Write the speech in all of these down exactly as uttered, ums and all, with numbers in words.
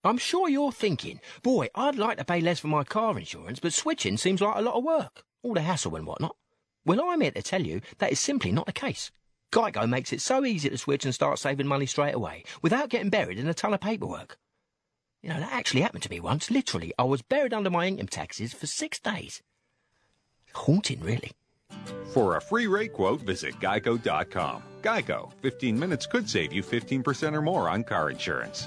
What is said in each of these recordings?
I'm sure you're thinking, boy, I'd like to pay less for my car insurance, but switching seems like a lot of work. All the hassle and whatnot. Well, I'm here to tell you that is simply not the case. Geico makes it so easy to switch and start saving money straight away, without getting buried in a ton of paperwork. You know, that actually happened to me once. Literally, I was buried under my income taxes for six days. Haunting, really. For a free rate quote, visit geico dot com. Geico. fifteen minutes could save you fifteen percent or more on car insurance.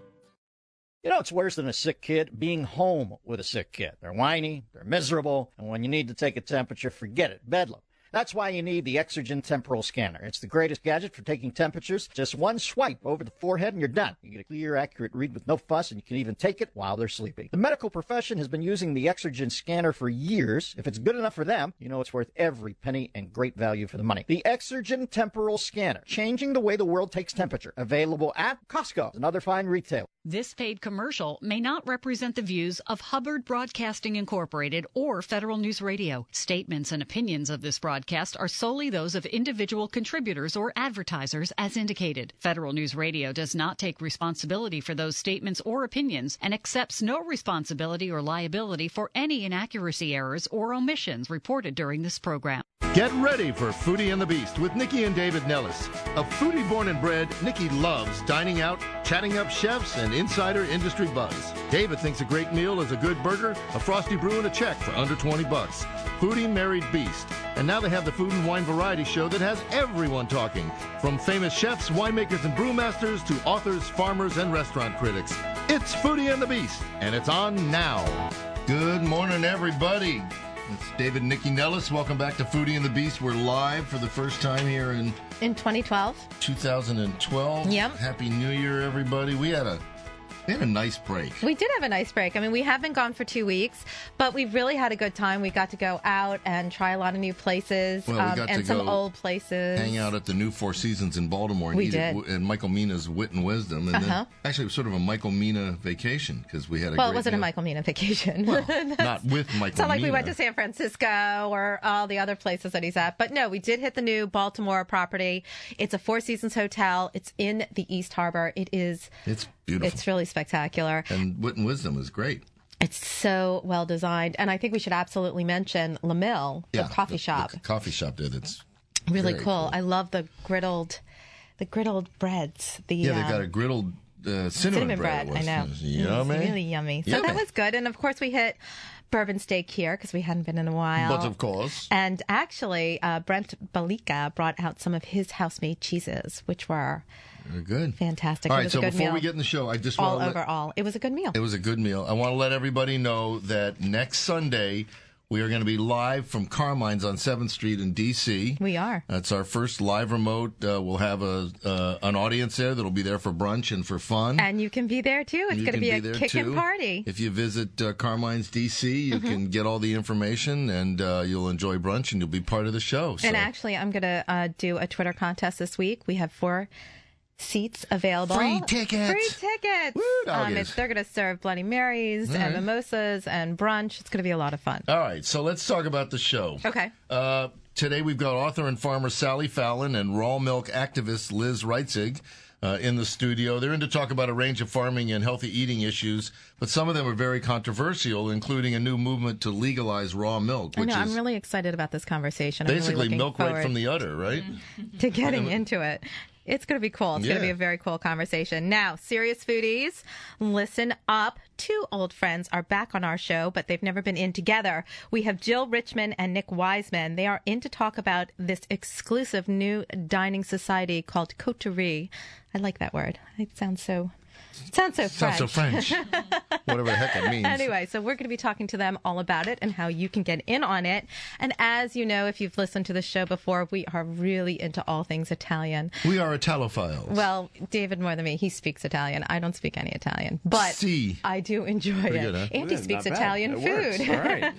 You know, it's worse than a sick kid being home with a sick kid. They're whiny, they're miserable, and when you need to take a temperature, forget it. Bedlam. That's why you need the Exergen Temporal Scanner. It's the greatest gadget for taking temperatures. Just one swipe over the forehead and you're done. You get a clear, accurate read with no fuss, and you can even take it while they're sleeping. The medical profession has been using the Exergen Scanner for years. If it's good enough for them, you know it's worth every penny and great value for the money. The Exergen Temporal Scanner, changing the way the world takes temperature. Available at Costco and other fine retailers. This paid commercial may not represent the views of Hubbard Broadcasting Incorporated or Federal News Radio. Statements and opinions of this broadcast are solely those of individual contributors or advertisers as indicated. Federal News Radio does not take responsibility for those statements or opinions and accepts no responsibility or liability for any inaccuracy, errors, or omissions reported during this program. Get ready for Foodie and the Beast with Nikki and David Nellis. A foodie born and bred, Nikki loves dining out, chatting up chefs, and insider industry buzz. David thinks a great meal is a good burger, a frosty brew, and a check for under twenty bucks. Foodie married Beast. And now they have the food and wine variety show that has everyone talking, from famous chefs, winemakers, and brewmasters to authors, farmers, and restaurant critics. It's Foodie and the Beast, and it's on now. Good morning, everybody. It's David and Nikki Nellis. Welcome back to Foodie and the Beast. We're live for the first time here in... In twenty twelve. twenty twelve. Yep. Happy New Year, everybody. We had a... We had a nice break. We did have a nice break. I mean, we have been gone for two weeks, but we really had a good time. We got to go out and try a lot of new places, well, we um, got and to some go old places. Hang out at the new Four Seasons in Baltimore and we eat did. It, and Michael Mina's Wit and Wisdom. And uh-huh. then actually it was sort of a Michael Mina vacation because we had a Well, great it wasn't meal. a Michael Mina vacation. Well, not with Michael Mina. It's not like we went to San Francisco or all the other places that he's at. But no, we did hit the new Baltimore property. It's a Four Seasons hotel. It's in the East Harbor. It is. It's beautiful. It's really spectacular. And Wit and Wisdom is great. It's so well designed. And I think we should absolutely mention La Mille, yeah, the coffee the, shop. The coffee shop did. It's really cool. cool. I love the griddled, the griddled breads. The, yeah, they um, got a griddled uh, cinnamon, cinnamon bread. bread. I know. It was yummy. It was really yummy. So Yummy. that was good. And of course, we hit Bourbon Steak here because we hadn't been in a while. But of course. And actually, uh, Brent Balika brought out some of his house-made cheeses, which were Very good. fantastic. All It right, was so a good before meal. we get in the show, I just all want to let, overall, it was a good meal. It was a good meal. I want to let everybody know that next Sunday we are going to be live from Carmine's on seventh Street in D C. We are. That's our first live remote. Uh, we'll have a uh, an audience there that'll be there for brunch and for fun. And you can be there too. It's You going to can be a there, kickin' too. party. If you visit uh, Carmine's D C, you Mm-hmm. can get all the information and uh, you'll enjoy brunch and you'll be part of the show. So. And actually, I'm going to uh, do a Twitter contest this week. We have four seats available. Free tickets. Free tickets. Woo, um, doggies. it's, they're going to serve Bloody Marys All and right. mimosas and brunch. It's going to be a lot of fun. All right, so let's talk about the show. Okay. Uh, today we've got author and farmer Sally Fallon and raw milk activist Liz Reitzig uh, in the studio. They're in to talk about a range of farming and healthy eating issues, but some of them are very controversial, including a new movement to legalize raw milk, I which know. is I'm really excited about this conversation. I'm basically really milk looking right from forward the udder, right? to getting into it. It's going to be cool. It's going Yeah. to be a very cool conversation. Now, serious foodies, listen up. Two old friends are back on our show, but they've never been in together. We have Jill Richmond and Nick Wiseman. They are in to talk about this exclusive new dining society called Coterie. I like that word. It sounds so... It sounds so French. Sounds so French. Whatever the heck it means. Anyway, so we're going to be talking to them all about it and how you can get in on it. And as you know, if you've listened to the show before, we are really into all things Italian. We are Italophiles. Well, David more than me. He speaks Italian. I don't speak any Italian, but Si. I do enjoy Pretty it. good, huh? Andy Yeah, speaks not bad. Italian It works. food. All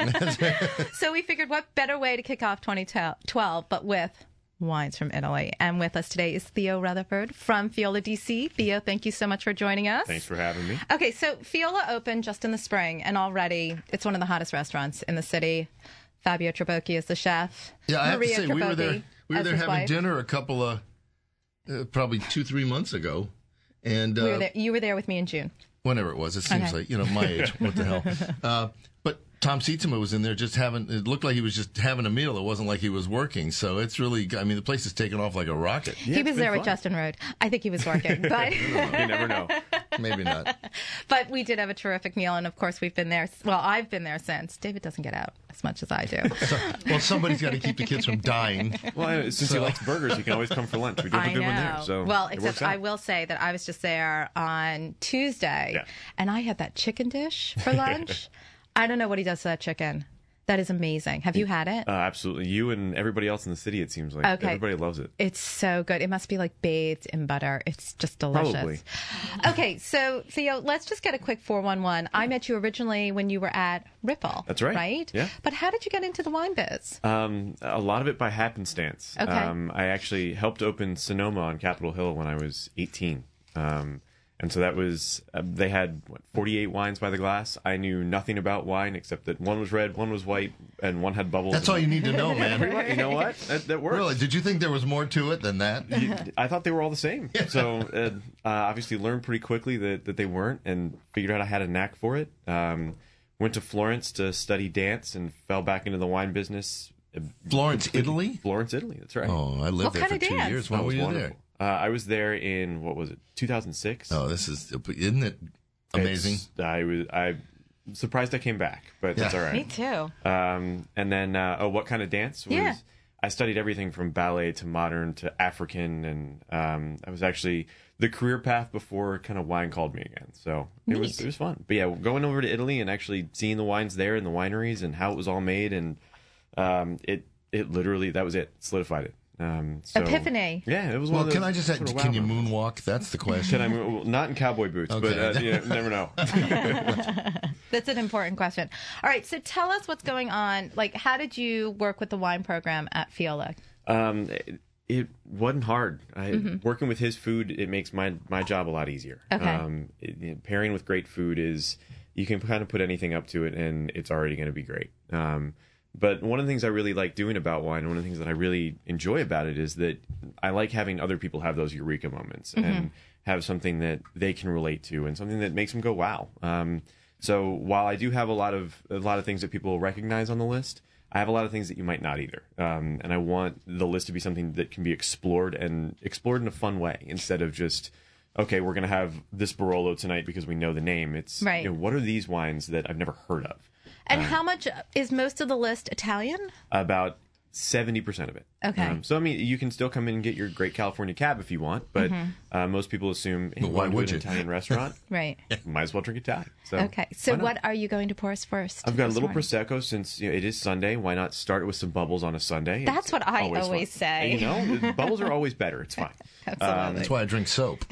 right. So we figured what better way to kick off twenty twelve but with wines from Italy. And with us today is Theo Rutherford from Fiola D C. Theo, thank you so much for joining us. Thanks for having me. Okay, so Fiola opened just in the spring, and already it's one of the hottest restaurants in the city. Fabio Trabocchi is the chef. Yeah, I Maria have to say, we were Trabocchi there. We were as there his having wife. dinner a couple of, uh, probably two, three months ago, and uh, We were there. You were there with me in June. whenever it was. It seems Okay. like, you know, my age. What the hell? Uh, but Tom Sietsema was in there just having, it looked like he was just having a meal. It wasn't like he was working. So it's really, I mean, the place is taking off like a rocket. he was it's there been with fun. Justin Road. I think he was working, but You never know. Maybe not. but we did have a terrific meal, and of course we've been there. Well, I've been there since. David doesn't get out as much as I do. So, well, somebody's got to keep the kids from dying. Well, I- since he So- likes burgers, he can always come for lunch. We do have I a good know. one there. So well, it except works out. I will say that I was just there on Tuesday, Yeah. and I had that chicken dish for lunch. I don't know what he does to that chicken. That is amazing. Have you had it? Uh, absolutely. You and everybody else in the city, it seems like. Okay. Everybody loves it. It's so good. It must be like bathed in butter. It's just delicious. Probably. Okay, so Theo, let's just get a quick four one one. I met you originally when you were at Ripple. That's right. Right? Yeah. But how did you get into the wine biz? Um, a lot of it by happenstance. Okay. Um, I actually helped open Sonoma on Capitol Hill when I was eighteen. Um, and so that was, uh, they had, what, forty-eight wines by the glass. I knew nothing about wine except that one was red, one was white, and one had bubbles. That's all you need to know, man. You know what? That, that works. Really? Did you think there was more to it than that? You- I thought they were all the same. So uh, uh, obviously learned pretty quickly that, that they weren't, and figured out I had a knack for it. Um, went to Florence to study dance and fell back into the wine business. Florence, Italy? Florence, Italy. That's right. Oh, I lived What there kind for of two dance? years. That When were was you wonderful. there? Uh, I was there in, what was it, two thousand six? Oh, this is, isn't it amazing? It's- I was I surprised I came back, but that's Yeah. all right. Me too. Um, and then, uh, oh, what kind of dance? Was, Yeah. I studied everything from ballet to modern to African, and um, I was actually the career path before kind of wine called me again. So it was Neat. it was fun. But yeah, going over to Italy and actually seeing the wines there and the wineries and how it was all made, and um, it it literally that was it, solidified it. Um, so, Epiphany. Yeah, it was. Well, one of can those I just sort ask, of wow can you moments. moonwalk? That's the question. Can I move? Well, not in cowboy boots, Okay. but uh, you know, never know. That's an important question. All right, so tell us what's going on. Like, how did you work with the wine program at Fiola? Um, it, it wasn't hard. I, Working with his food, it makes my my job a lot easier. Okay. Um, it, it- pairing with great food is you can kind of put anything up to it, and it's already going to be great. Um, but one of the things I really like doing about wine, one of the things that I really enjoy about it, is that I like having other people have those eureka moments and have something that they can relate to and something that makes them go wow. Um, so while I do have a lot of a lot of things that people recognize on the list, I have a lot of things that you might not either. Um, and I want the list to be something that can be explored and explored in a fun way instead of just, okay, we're going to have this Barolo tonight because we know the name. It's, Right. you know, what are these wines that I've never heard of? And how much is most of the list Italian? About seventy percent of it. Okay. Um, so, I mean, you can still come in and get your great California cab if you want, but uh, most people assume, hey, But why going to would an you? Italian restaurant, Right. might as well drink Italian. So, Okay. So why not? what are you going to pour us first? I've got a this little morning? prosecco since you know, it is Sunday. Why not start with some bubbles on a Sunday? That's It's what I always always fun. say. You know, bubbles are always better. It's fine. Absolutely. That's why I drink soap.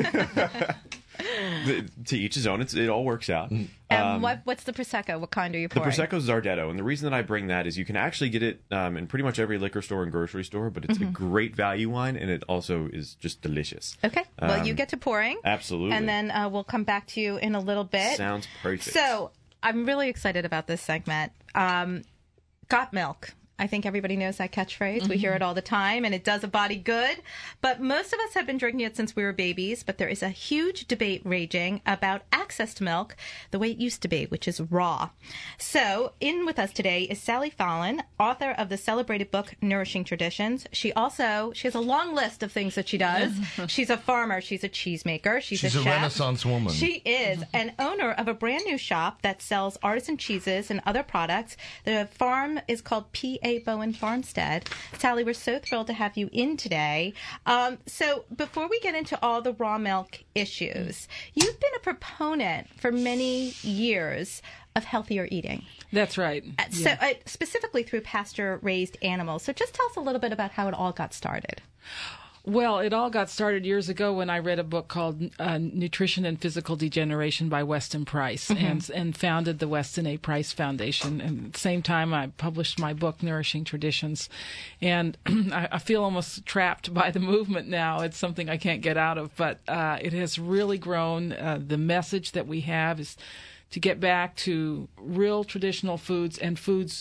The- to each his own. It's, it all works out. And what what's the prosecco? What kind are you The pouring? Prosecco Zardetto, and the reason that I bring that is you can actually get it um, in pretty much every liquor store and grocery store, but it's Mm-hmm. a great value wine, and it also is just delicious. Okay. Well, you Um, get to pouring. Absolutely. And then uh, we'll come back to you in a little bit. Sounds perfect. So I'm really excited about this segment. Um, got milk. I think everybody knows that catchphrase. We hear it all the time, and it does a body good. But most of us have been drinking it since we were babies. But there is a huge debate raging about access to milk the way it used to be, which is raw. So in with us today is Sally Fallon, author of the celebrated book Nourishing Traditions. She also she has a long list of things that she does. She's a farmer. She's a cheesemaker. She's, She's a a chef. Renaissance woman. She is an owner of a brand new shop that sells artisan cheeses and other products. The farm is called P A. Bowen Farmstead. Sally, we're so thrilled to have you in today. Um, so before we get into all the raw milk issues, you've been a proponent for many years of healthier eating. That's right. Uh, So uh, specifically through pasture-raised animals. So just tell us a little bit about how it all got started. Well, it all got started years ago when I read a book called uh, Nutrition and Physical Degeneration by Weston Price, and and founded the Weston A. Price Foundation. And at the same time, I published my book, Nourishing Traditions. And I, I feel almost trapped by the movement now. It's something I can't get out of, but uh, it has really grown. Uh, the message that we have is to get back to real traditional foods and foods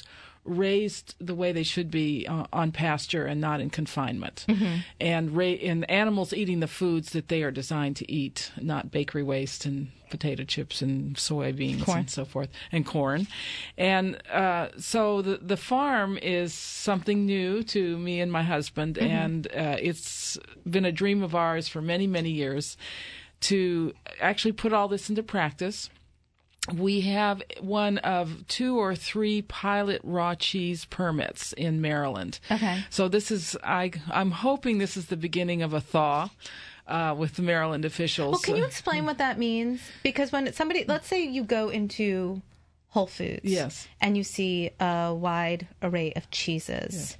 raised the way they should be uh, on pasture and not in confinement, Mm-hmm. and ra- and animals eating the foods that they are designed to eat, not bakery waste and potato chips and soybeans Corn. and so forth, and corn. And uh, so the the farm is something new to me and my husband, Mm-hmm. and uh, it's been a dream of ours for many, many years to actually put all this into practice. We have one of two or three pilot raw cheese permits in Maryland. Okay. So this is, I, I'm hoping this is the beginning of a thaw uh, with the Maryland officials. Well, can you explain what that means? Because when somebody, let's say you go into Whole Foods, Yes. and you see a wide array of cheeses. Yes.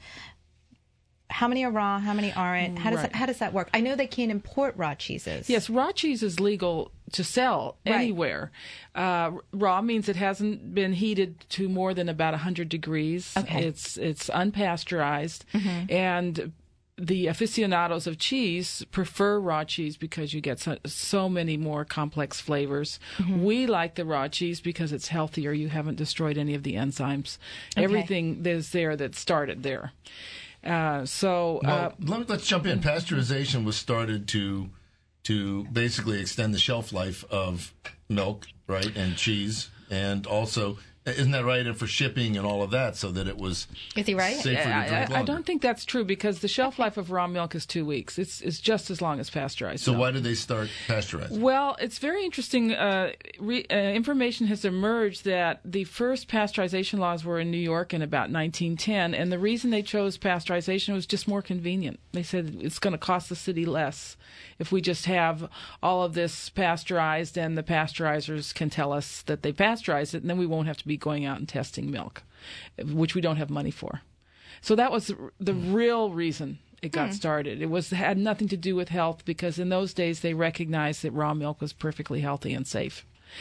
How many are raw? How many aren't? How does Right. that, how does that work? I know they can't import raw cheeses. Yes, raw cheese is legal to sell Right. anywhere. Uh, raw means it hasn't been heated to more than about one hundred degrees. Okay. It's it's unpasteurized, and the aficionados of cheese prefer raw cheese because you get so, so many more complex flavors. We like the raw cheese because it's healthier. You haven't destroyed any of the enzymes. Okay. Everything is there that started there. Uh, so uh, Well, let me, let's jump in. Pasteurization was started to to basically extend the shelf life of milk, right, and cheese, and also, isn't that right? And for shipping and all of that, so that it was Is he right? safer to drink I, I, I longer. don't think that's true because the shelf life of raw milk is two weeks. It's it's just as long as pasteurized So milk. why did they start pasteurizing? Well, it's very interesting. Uh, re, uh, information has emerged that the first pasteurization laws were in New York in about nineteen ten, and the reason they chose pasteurization was just more convenient. They said it's going to cost the city less if we just have all of this pasteurized, and the pasteurizers can tell us that they pasteurized it, and then we won't have to be going out and testing milk, which we don't have money for. So that was the real reason it got started. It was had nothing to do with health because in those days they recognized that raw milk was perfectly healthy and safe.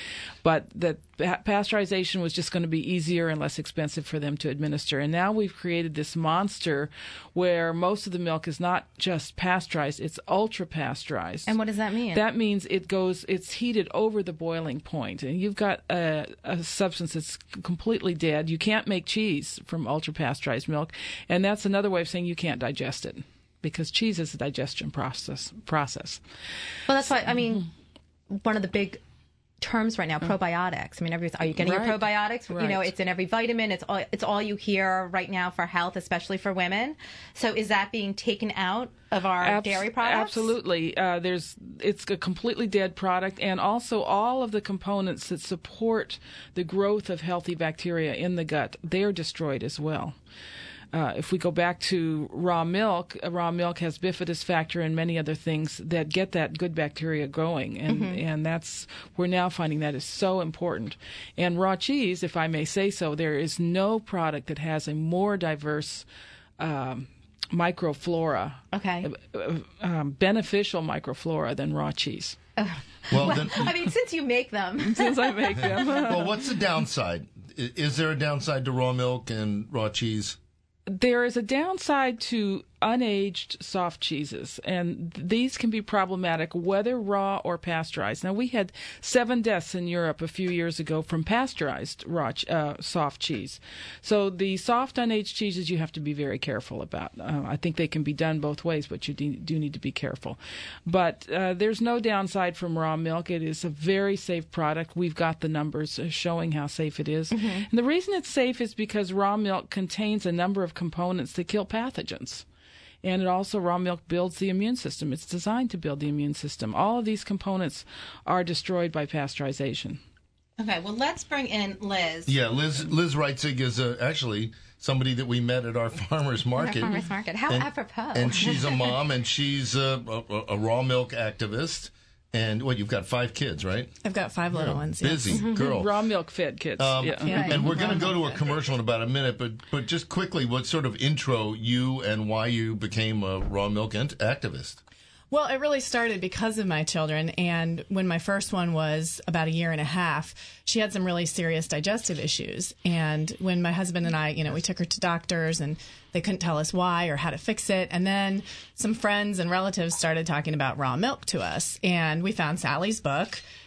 But that pa- pasteurization was just going to be easier and less expensive for them to administer. And now we've created this monster where most of the milk is not just pasteurized, it's ultra pasteurized. And what does that mean? That means it goes, it's heated over the boiling point, and you've got a, a substance that's completely dead. You can't make cheese from ultra pasteurized milk, and that's another way of saying you can't digest it because cheese is a digestion process. Process. Well, that's why, I mean, one of the big terms right now, probiotics. I mean, every, are you getting Right. your probiotics? You know, Right. it's in every vitamin. It's all, it's all you hear right now for health, especially for women. So is that being taken out of our Abs- dairy products? Absolutely. Uh, there's it's a completely dead product, and also all of the components that support the growth of healthy bacteria in the gut, they are destroyed as well. Uh, if we go back to raw milk, uh, raw milk has bifidus factor and many other things that get that good bacteria going, and Mm-hmm. and that's we're now finding that is so important. And raw cheese, if I may say so, there is no product that has a more diverse um, microflora, Okay. uh, um, beneficial microflora than raw cheese. Well, then, I mean, since you make them. Since I make them. well, what's the downside? I- Is there a downside to raw milk and raw cheese? There is a downside to unaged soft cheeses, and these can be problematic whether raw or pasteurized. Now, we had seven deaths in Europe a few years ago from pasteurized raw ch- uh, soft cheese. So the soft unaged cheeses you have to be very careful about. Uh, I think they can be done both ways, but you de- do need to be careful. But uh, there's no downside from raw milk. It is a very safe product. We've got the numbers uh, showing how safe it is. Mm-hmm. And the reason it's safe is because raw milk contains a number of components that kill pathogens. And it also, raw milk builds the immune system. It's designed to build the immune system. All of these components are destroyed by pasteurization. Okay, well, let's bring in Liz. Yeah, Liz Liz Reitzig is uh, actually somebody that we met at our farmers market. Our farmers market. How and, apropos. And she's a mom, and she's a, a, a raw milk activist. And what, you've got five kids, right? I've got five little Yeah, ones. yes. busy girl. Raw milk fed kids. Um, yeah. Yeah. And we're going to go to a commercial in about a minute, but but just quickly, what sort of intro you and why you became a raw milk ent- activist? Well, it really started because of my children. And when my first one was about a year and a half, she had some really serious digestive issues. And when my husband and I, you know, we took her to doctors and they couldn't tell us why or how to fix it. And then some friends and relatives started talking about raw milk to us. And we found Sally's book.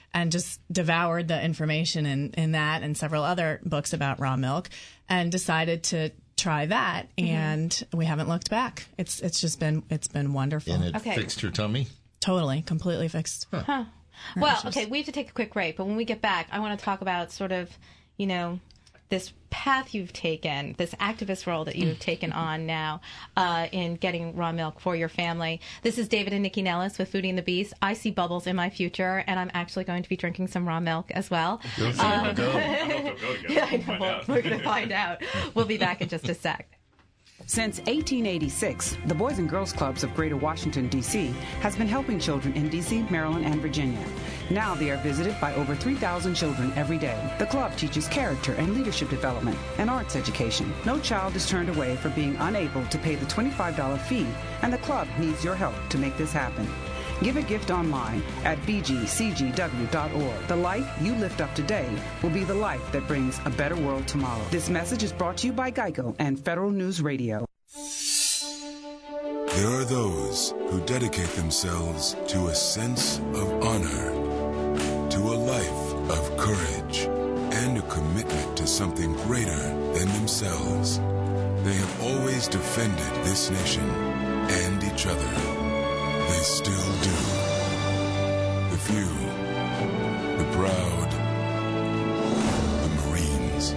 and just devoured the information in, in that and several other books about raw milk, and decided to try that, and mm-hmm. we haven't looked back. It's it's just been it's been wonderful. And it okay. fixed your tummy? Totally, completely fixed. Huh. Huh. Well, okay, we have to take a quick break, but when we get back, I want to talk about sort of, you know, this path you've taken, this activist role that you've taken on now uh, in getting raw milk for your family. This is David and Nikki Nellis with Foodie and the Beast. I see bubbles in my future, and I'm actually going to be drinking some raw milk as well. You'll see um, go. Yeah, I know. Well, we're going to find out. We'll be back in just a sec. Since eighteen eighty-six, the Boys and Girls Clubs of Greater Washington, D C has been helping children in D C, Maryland, and Virginia. Now they are visited by over three thousand children every day. The club teaches character and leadership development and arts education. No child is turned away for being unable to pay the twenty-five dollars fee, and the club needs your help to make this happen. Give a gift online at b g c g w dot org. The life you lift up today will be the life that brings a better world tomorrow. This message is brought to you by Geico and Federal News Radio. There are those who dedicate themselves to a sense of honor, to a life of courage, and a commitment to something greater than themselves. They have always defended this nation and each other. They still do. The few, the proud, the Marines.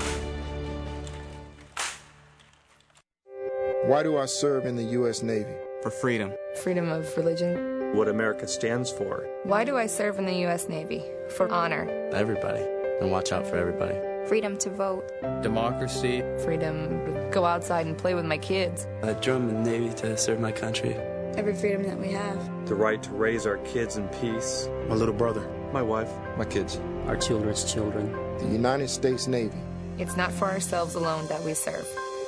Why do I serve in the U S Navy? For freedom. Freedom of religion. What America stands for. Why do I serve in the U S Navy? For honor. Everybody. And watch out for everybody. Freedom to vote. Democracy. Freedom to go outside and play with my kids. I joined the Navy to serve my country. Every freedom that we have. The right to raise our kids in peace. My little brother. My wife. My kids. Our children's children. The United States Navy. It's not for ourselves alone that we serve.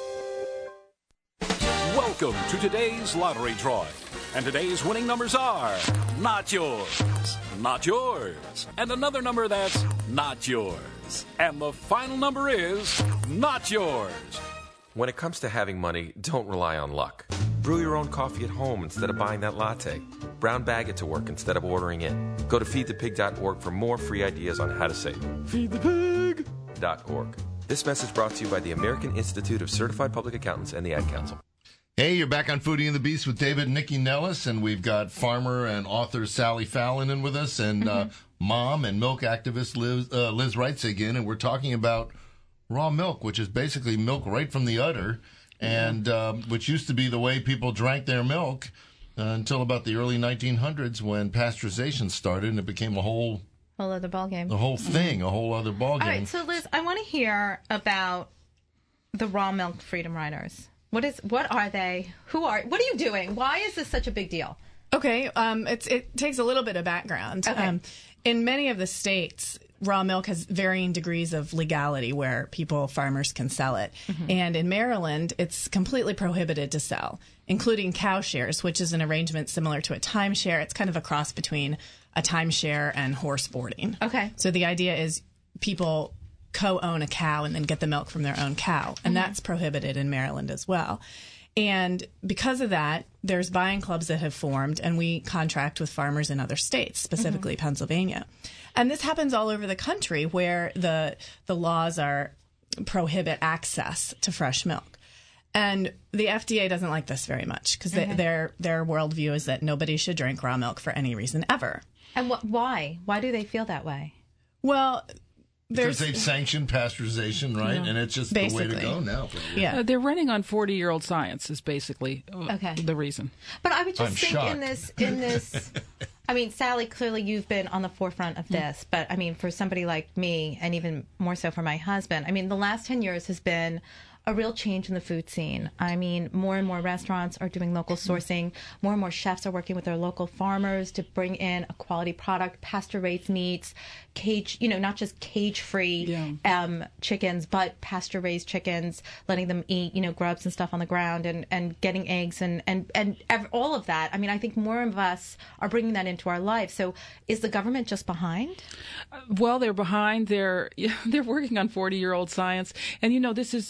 Welcome to today's lottery drawing. And today's winning numbers are not yours, not yours, and another number that's not yours. And the final number is not yours. When it comes to having money, don't rely on luck. Brew your own coffee at home instead of buying that latte. Brown bag it to work instead of ordering it. Go to feed the pig dot org for more free ideas on how to save. feed the pig dot org. This message brought to you by the American Institute of Certified Public Accountants and the Ad Council. Hey, you're back on Foodie and the Beast with David and Nikki Nellis, and we've got farmer and author Sally Fallon in with us, and mm-hmm. uh, mom and milk activist Liz, uh, Liz Reitzig in, and we're talking about raw milk, which is basically milk right from the udder, and um, which used to be the way people drank their milk uh, until about the early nineteen hundreds when pasteurization started, and it became a whole whole other ballgame. The whole thing, mm-hmm. a whole other ballgame. All right, so Liz, I want to hear about the raw milk freedom riders. What is? What are they? Who are? What are you doing? Why is this such a big deal? Okay, um, it's, it takes a little bit of background. Okay. Um, in many of the states, raw milk has varying degrees of legality where people, farmers can sell it. Mm-hmm. And in Maryland, it's completely prohibited to sell, including cow shares, which is an arrangement similar to a timeshare. It's kind of a cross between a timeshare and horse boarding. Okay. So the idea is people co-own a cow and then get the milk from their own cow. And mm-hmm. that's prohibited in Maryland as well. And because of that, there's buying clubs that have formed, and we contract with farmers in other states, specifically mm-hmm. Pennsylvania. And this happens all over the country where the the laws are prohibit access to fresh milk. And the F D A doesn't like this very much because mm-hmm. their their worldview is that nobody should drink raw milk for any reason ever. And what? Why? Why do they feel that way? Well, because they've sanctioned pasteurization, right? Yeah. And it's just basically the way to go now. Probably. Yeah, uh, they're running on forty-year-old science is basically uh, okay. the reason. But I would just I'm think shocked. in this, in this, I mean, Sally, clearly you've been on the forefront of this. Mm. But I mean, for somebody like me, and even more so for my husband, I mean, the last ten years has been a real change in the food scene. I mean, more and more restaurants are doing local sourcing. More and more chefs are working with their local farmers to bring in a quality product, pasture-raised meats, cage, you know, not just cage-free yeah. um, chickens, but pasture-raised chickens, letting them eat, you know, grubs and stuff on the ground, and, and getting eggs and, and, and all of that. I mean, I think more of us are bringing that into our life. So is the government just behind? Uh, well, they're behind. They're they're working on forty-year-old science. And, you know, this is this is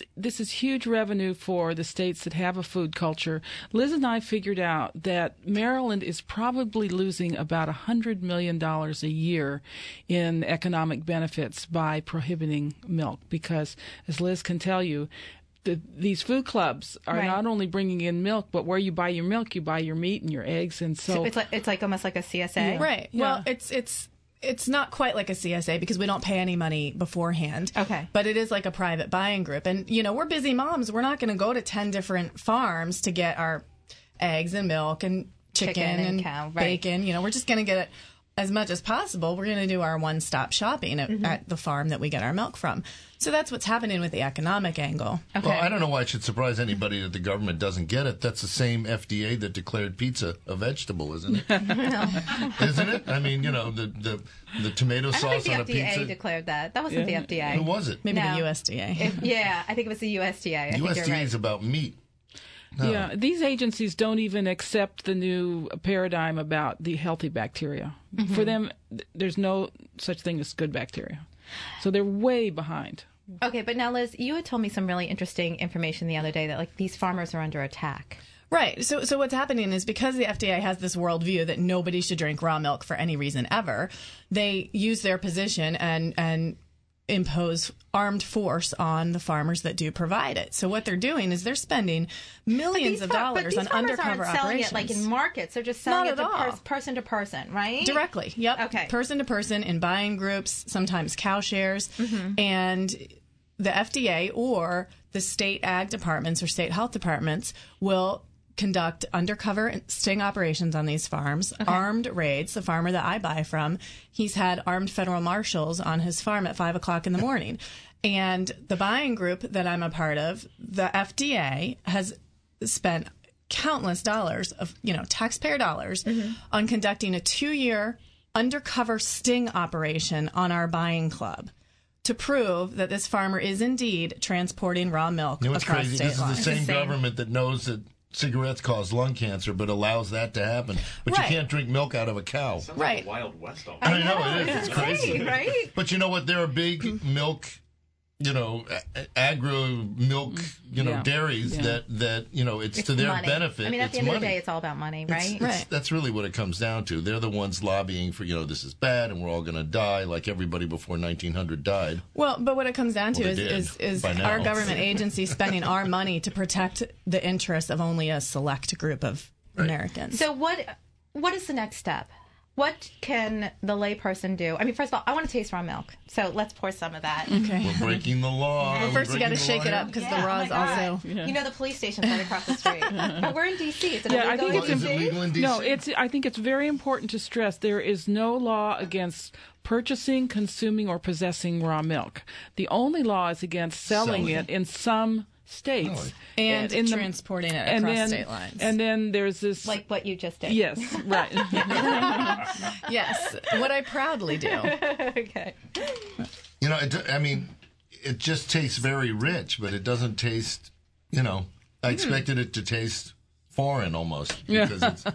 is huge revenue for the states that have a food culture. Liz and I figured out that Maryland is probably losing about one hundred million dollars a year in economic benefits by prohibiting milk because, as Liz can tell you, the, these food clubs are Right. not only bringing in milk, but where you buy your milk, you buy your meat and your eggs. And so, So it's like it's like almost like a C S A. Yeah. Right. Yeah. Well, it's it's it's not quite like a C S A because we don't pay any money beforehand. Okay. But it is like a private buying group. And, you know, we're busy moms. We're not going to go to ten different farms to get our eggs and milk and chicken, Chicken and and, cow, right. bacon. You know, we're just going to get it as much as possible. We're going to do our one-stop shopping at, Mm-hmm. at the farm that we get our milk from. So that's what's happening with the economic angle. Okay. Well, I don't know why it should surprise anybody that the government doesn't get it. That's the same F D A that declared pizza a vegetable, isn't it? Isn't it? I mean, you know, the the, the tomato I don't sauce think on the a F D A pizza. declared that. That wasn't Yeah. the F D A. Who was it? Maybe No. the U S D A. If- yeah, I think it was the U S D A. I think U S you're D A right. is about meat. No. yeah, these agencies don't even accept the new paradigm about the healthy bacteria. Mm-hmm. For them, th- there's no such thing as good bacteria. So they're way behind. Okay, but now, Liz, you had told me some really interesting information the other day that like these farmers are under attack. Right. So, so what's happening is because the F D A has this worldview that nobody should drink raw milk for any reason ever, they use their position and and impose armed force on the farmers that do provide it. So what they're doing is they're spending millions of far- dollars but these on farmers undercover aren't selling operations. it like in markets. They're just selling Not it at to all. pers- person to person, right? Directly. Yep. Okay. Person to person in buying groups, sometimes cow shares, Mm-hmm. and the F D A or the state ag departments or state health departments will conduct undercover sting operations on these farms, armed raids. The farmer that I buy from, he's had armed federal marshals on his farm at five o'clock in the morning. And the buying group that I'm a part of, the F D A has spent countless dollars of, you know, taxpayer dollars on conducting a two-year undercover sting operation on our buying club to prove that this farmer is indeed transporting raw milk You know what's across crazy? state This lines. is the same government that knows that cigarettes cause lung cancer, but allows that to happen. But Right. you can't drink milk out of a cow. Right. Wild West. Almost. I know it is. It's crazy, right? But you know what? There are big milk, you know, a- agro milk, you know, Yeah. dairies Yeah. that that you know it's, It's to their money. benefit. I mean, at it's the end money. of the day, it's all about money, It's- right? it's- That's really what it comes down to. They're the ones lobbying for, you know, this is bad and we're all going to die like everybody before nineteen hundred died. Well, but what it comes down to Well, is, they did, is, is by now. our government agency spending our money to protect the interests of only a select group of Americans. So what what is the next step? What can the layperson do? I mean, first of all, I want to taste raw milk, so let's pour some of that. Okay. We're breaking the law. Well, We're first you got to breaking the shake law it here. up because Yeah, the raw oh is my God. also. You know, the police station's right across the street. But we're in D C. Is it Yeah, I illegal think in it's Is it legal in D C? No, it's. I think it's very important to stress there is no law against purchasing, consuming, or possessing raw milk. The only law is against selling, Selling. it in some states And in the- transporting it and across then, state lines. And then there's this. like what you just did. Yes, right. Yes, what I proudly do. Okay. You know, it, I mean, it just tastes very rich, but it doesn't taste, you know, I expected it to taste foreign almost. Because it's,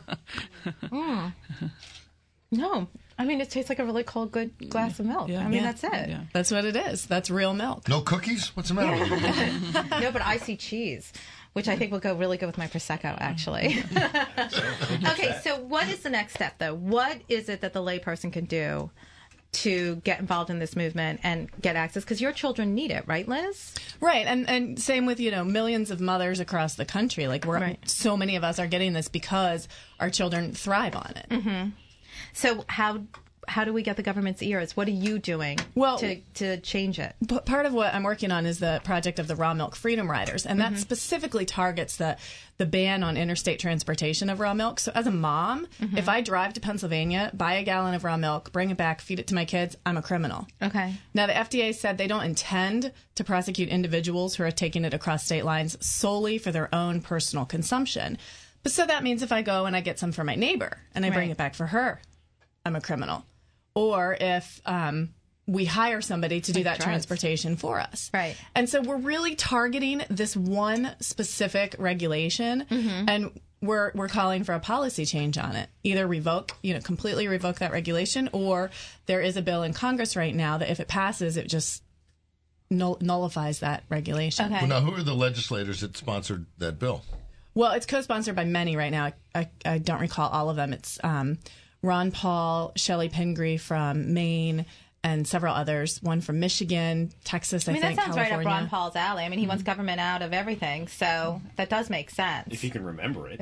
No, I mean it tastes like a really cold, good glass of milk. Yeah. I mean Yeah. that's it. Yeah. That's what it is. That's real milk. no cookies? What's the matter with you? No, but I see cheese, which I think will go really good with my prosecco. Actually. Okay, so what is the next step, though? What is it that the layperson can do to get involved in this movement and get access? Because your children need it, right, Liz? Right, and and same with, you know, millions of mothers across the country. Like we're Right. so many of us are getting this because our children thrive on it. Mm-hmm. So how how do we get the government's ears? What are you doing Well- to to change it? But part of what I'm working on is the project of the Raw Milk Freedom Riders, and that specifically targets the the ban on interstate transportation of raw milk. So as a mom, if I drive to Pennsylvania, buy a gallon of raw milk, bring it back, feed it to my kids, I'm a criminal. Okay. Now, the F D A said they don't intend to prosecute individuals who are taking it across state lines solely for their own personal consumption. But so that means if I go and I get some for my neighbor and I bring Right. it back for her, I'm a criminal. Or if um, we hire somebody to do Like that drugs. transportation for us. Right. And so we're really targeting this one specific regulation, and we're we're calling for a policy change on it. Either revoke, you know, completely revoke that regulation, or there is a bill in Congress right now that if it passes, it just null- nullifies that regulation. Well, now, who are the legislators that sponsored that bill? Well, it's co-sponsored by many right now. I, I, I don't recall all of them. It's um, Ron Paul, Shelley Pingree from Maine, and several others. One from Michigan, Texas, I, I mean, think, that sounds California. right up Ron Paul's alley. I mean, he wants government out of everything, so that does make sense. If you can remember it.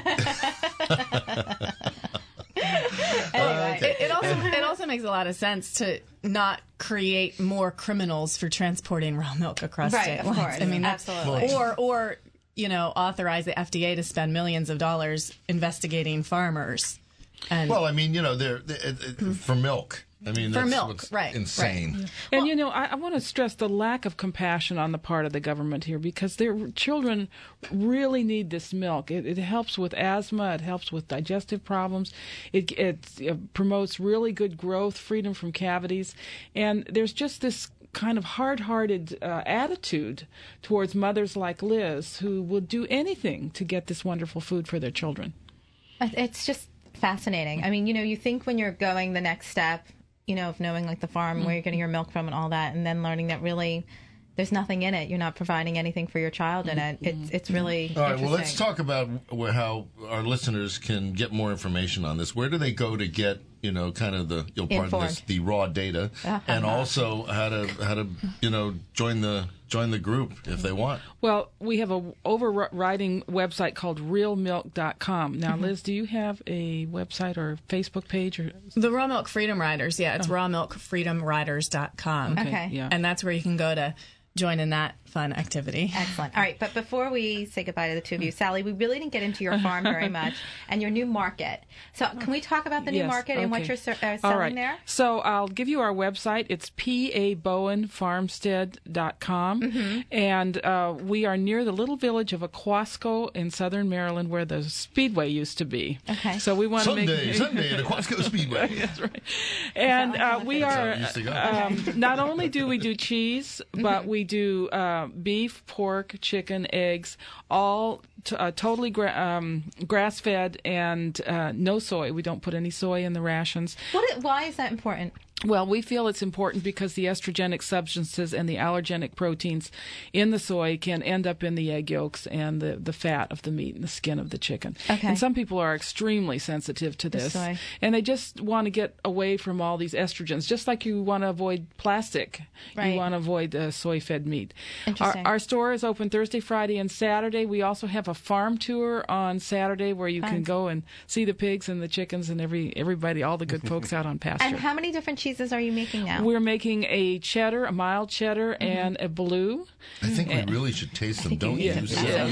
Anyway, it, it also it also makes a lot of sense to not create more criminals for transporting raw milk across Right, state of lines. course. I mean, that's, Absolutely. or or you know, authorize the F D A to spend millions of dollars investigating farmers. And Well, I mean, you know, they're, they it, it, for milk. I mean, For that's milk, what's right, insane. right. And, you know, I, I want to stress the lack of compassion on the part of the government here, because their children really need this milk. It, it helps with asthma. It helps with digestive problems. It, it, it promotes really good growth, freedom from cavities. And there's just this kind of hard-hearted uh, attitude towards mothers like Liz, who will do anything to get this wonderful food for their children. It's just fascinating. I mean, you know, you think when you're going the next step, you know, of knowing like the farm, mm-hmm. where you're getting your milk from and all that, and then learning that really there's nothing in it. You're not providing anything for your child in it. It's it's really All right, well, let's interesting. talk about wh- how our listeners can get more information on this. Where do they go to get, you know, kind of the, you'll pardon this, Informed. the raw data, and also how to, how to, you know, join the join the group if they want? Well, we have a overriding website called real milk dot com. Now, Mm-hmm. Liz, do you have a website or Facebook page? Or The Raw Milk Freedom Riders, yeah, it's raw milk freedom riders dot com. Okay. Okay. Yeah. And that's where you can go to join in that fun activity. Excellent. All right, but before we say goodbye to the two of you, Sally, we really didn't get into your farm very much and your new market. So can we talk about the new Yes, market and what okay. you're ser- uh, selling All right. there? So I'll give you our website. It's p a bowen farmstead dot com. Mm-hmm. And uh, we are near the little village of Aquasco in southern Maryland, where the Speedway used to be. Okay. So we want to make... Sunday, Sunday at Aquasco Speedway. That's right. And uh, we are... That's how it used to go. Um, not only do we do cheese, but we do uh, beef, pork, chicken, eggs, all t- uh, totally gra- um, grass-fed and uh, no soy. We don't put any soy in the rations. What? i- Why is that important? Well, we feel it's important because the estrogenic substances and the allergenic proteins in the soy can end up in the egg yolks and the, the fat of the meat and the skin of the chicken. Okay. And some people are extremely sensitive to The this. soy. And they just want to get away from all these estrogens, just like you want to avoid plastic. Right. You want to avoid uh, soy-fed meat. Our, Interesting. our store is open Thursday, Friday, and Saturday. We also have a farm tour on Saturday where you Fun. can go and see the pigs and the chickens and every everybody, all the good folks out on pasture. And how many different cheeses are you making now? We're making a cheddar, a mild cheddar, Mm-hmm. and a blue. I think we really should taste them, don't you? Yeah. Sarah?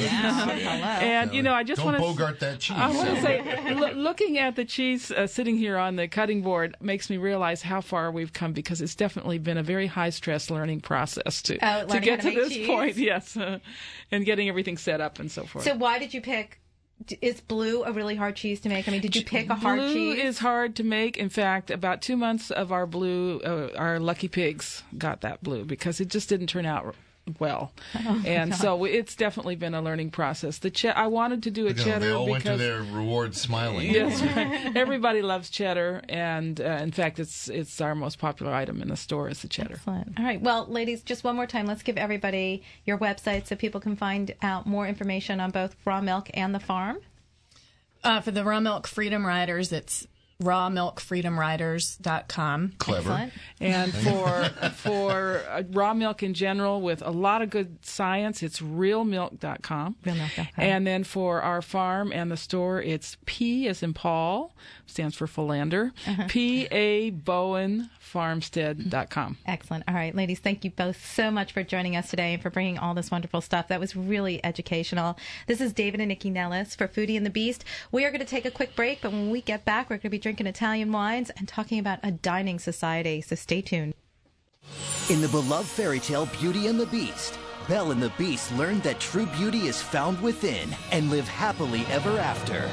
And, you know, I just Don't want to... bogart that cheese. I want to Sarah. say, lo- looking at the cheese uh, sitting here on the cutting board makes me realize how far we've come, because it's definitely been a very high-stress learning process to, Oh, to learning get how to to make this cheese? point, yes, uh, and getting everything set up and so forth. So why did you pick? d- Is blue a really hard cheese to make? I mean, did you pick a hard blue cheese? is hard to make. In fact, about two months of our blue, uh, our lucky pigs got that blue because it just didn't turn out well. Oh, and God. so it's definitely been a learning process. The che- I wanted to do a Look at them, cheddar they all went to because their reward smiling. yes, right. Everybody loves cheddar, and uh, in fact, it's it's our most popular item in the store is the cheddar. Excellent. All right. Well, ladies, just one more time. Let's give everybody your website so people can find out more information on both raw milk and the farm. Uh, for the Raw Milk Freedom Riders, it's raw milk freedom riders dot com. Clever. Excellent. And for for uh, raw milk in general, with a lot of good science, it's real milk dot com. real milk dot com. And then for our farm and the store, it's P as in Paul, stands for Philander, Uh-huh. P A Bowen farmstead dot com. Excellent. All right, ladies, thank you both so much for joining us today and for bringing all this wonderful stuff. That was really educational. This is David and Nikki Nellis for Foodie and the Beast. We are going to take a quick break, but when we get back, we're going to be drinking Italian wines and talking about a dining society, so stay tuned. In the beloved fairy tale Beauty and the Beast, Belle and the Beast learned that true beauty is found within and live happily ever after.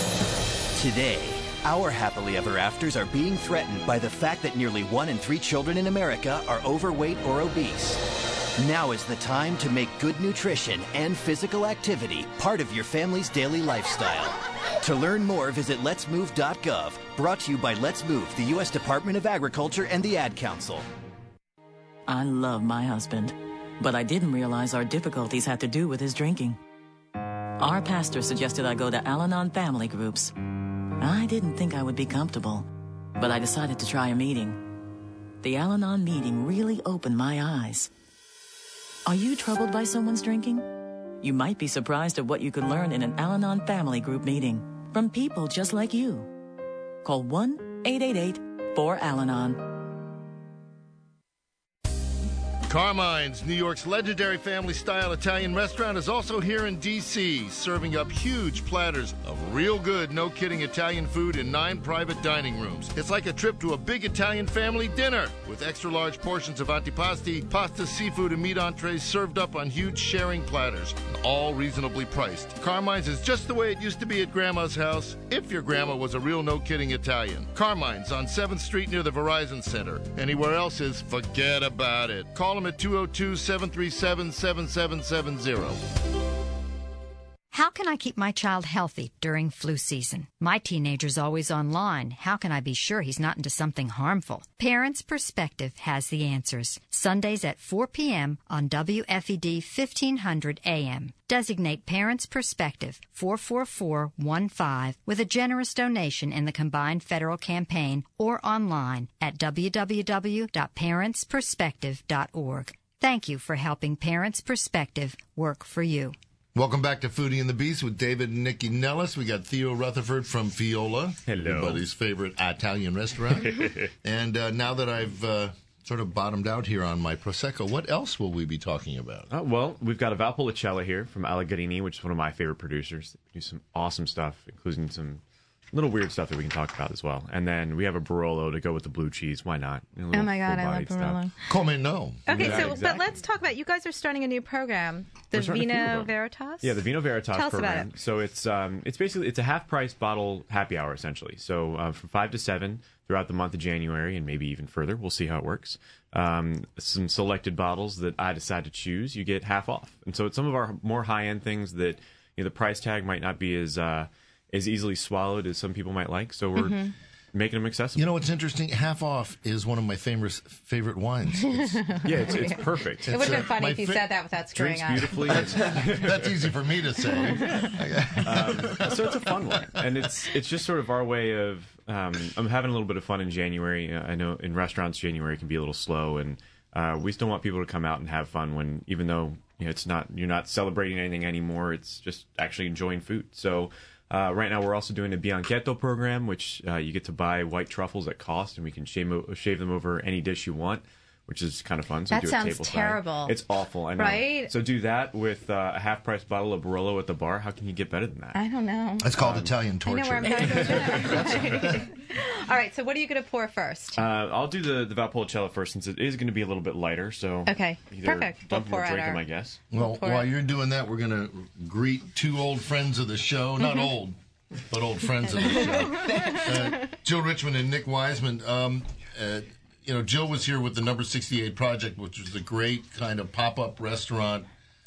Today, our happily ever afters are being threatened by the fact that nearly one in three children in America are overweight or obese. Now is the time to make good nutrition and physical activity part of your family's daily lifestyle. To learn more, visit lets move dot gov, brought to you by Let's Move, the U S Department of Agriculture and the Ad Council. I love my husband, but I didn't realize our difficulties had to do with his drinking. Our pastor suggested I go to Al-Anon family groups. I didn't think I would be comfortable, but I decided to try a meeting. The Al-Anon meeting really opened my eyes. Are you troubled by someone's drinking? You might be surprised at what you could learn in an Al-Anon family group meeting from people just like you. Call one eight eight eight four Al Anon. Carmine's, New York's legendary family-style Italian restaurant, is also here in D C, serving up huge platters of real good, no-kidding Italian food in nine private dining rooms. It's like a trip to a big Italian family dinner, with extra-large portions of antipasti, pasta, seafood, and meat entrees served up on huge sharing platters, all reasonably priced. Carmine's is just the way it used to be at Grandma's house, if your grandma was a real no-kidding Italian. Carmine's on seventh Street near the Verizon Center. Anywhere else is forget about it. Call them at two oh two, seven three seven, seven seven seven zero. How can I keep my child healthy during flu season? My teenager's always online. How can I be sure he's not into something harmful? Parents Perspective has the answers. Sundays at four p.m. on W F E D fifteen hundred A M. Designate Parents Perspective four four four one five with a generous donation in the combined federal campaign or online at w w w dot parents perspective dot org. Thank you for helping Parents Perspective work for you. Welcome back to Foodie and the Beast with David and Nikki Nellis. We got Theo Rutherford from Fiola, hello, everybody's favorite Italian restaurant. And uh, now that I've uh, sort of bottomed out here on my Prosecco, what else will we be talking about? Uh, well, we've got a Valpolicella here from Allegarini, which is one of my favorite producers. They do some awesome stuff, including some little weird stuff that we can talk about as well. And then we have a Barolo to go with the blue cheese. Why not? Oh my God, I love Barolo. Come no. Okay, yeah, so exactly. but let's talk about, you guys are starting a new program, the Vino Veritas. Yeah, the Vino Veritas Tell us program. about it. So it's um, it's basically it's a half price bottle happy hour essentially. So uh, from five to seven throughout the month of January and maybe even further. We'll see how it works. Um, some selected bottles that I decide to choose, you get half off. And so it's some of our more high end things that you know the price tag might not be as uh, as easily swallowed as some people might like. So we're Mm-hmm. making them accessible. You know what's interesting? Half off is one of my favorite favorite wines. It's, yeah, it's, it's perfect. It would have been uh, funny my if you fa- said that without screwing Drinks up. beautifully. That's, that's easy for me to say. um, so it's a fun one, and it's it's just sort of our way of. Um, I'm having a little bit of fun in January. Uh, I know in restaurants January can be a little slow, and uh, we still want people to come out and have fun. When even though you know, it's not you're not celebrating anything anymore, it's just actually enjoying food. So. Uh, right now, we're also doing a Bianchetto program, which uh, you get to buy white truffles at cost, and we can shave, shave them over any dish you want, which is kind of fun. So That do it sounds tableside. terrible. It's awful, I know. Right? So do that with uh, a half-price bottle of Barolo at the bar. How can you get better than that? I don't know. It's called Italian I know torture. where I'm going with it. All right, so what are you going to pour first? Uh, I'll do the, the Valpolicella first, since it is going to be a little bit lighter. So Okay, either perfect. Dump We'll them or pour out drink them, our- I guess. Well, pour while it. you're doing that, we're going to greet two old friends of the show. Not old, but old friends of the show. Uh, Jill Richmond and Nick Wiseman. Um, uh, you know, Jill was here with the Number sixty-eight Project, which was a great kind of pop-up restaurant,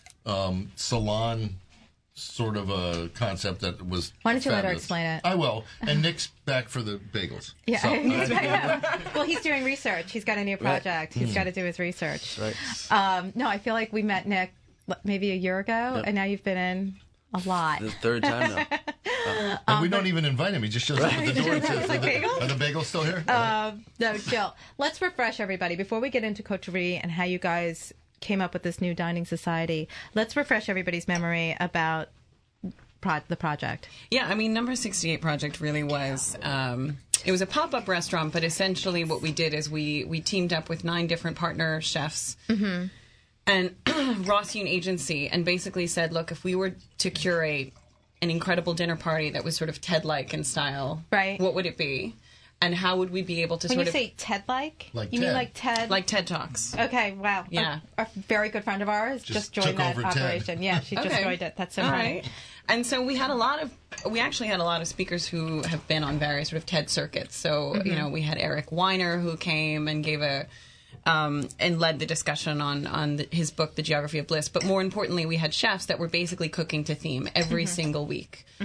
um, salon sort of a concept that was Why don't you let her fabulous. explain it? I will. And Nick's back for the bagels. Yeah, So, he's uh, well, he's doing research. He's got a new project. He's Mm. got to do his research. Right. Um, no, I feel like we met Nick l- maybe a year ago, Yep. and now you've been in a lot. The third time now. and Um, we don't even invite him. He just shows up at the door and says, Like are, the, bagels? are the bagels still here? Um, no, Jill, let's refresh everybody before we get into coterie and how you guys came up with this new dining society. Let's refresh everybody's memory about pro- the project. Yeah, I mean, Number sixty-eight Project really was. Um, it was a pop-up restaurant, but essentially what we did is we we teamed up with nine different partner chefs Mm-hmm. and Rossian Agency, and basically said, look, if we were to curate an incredible dinner party that was sort of TED-like in style, right? What would it be? And how would we be able to When sort you of say TED-like, Like you mean TED. like TED? like TED Talks? Okay, wow. Yeah. A, a very good friend of ours just, Just joined took that over TED. operation. Yeah, she just Okay. joined it. That's so All funny. right. And so we had a lot of, we actually had a lot of speakers who have been on various sort of TED circuits. So, Mhm. you know, we had Eric Weiner who came and gave a, um, and led the discussion on, on the, his book, The Geography of Bliss. But more importantly, we had chefs that were basically cooking to theme every Mhm. single week. Mhm.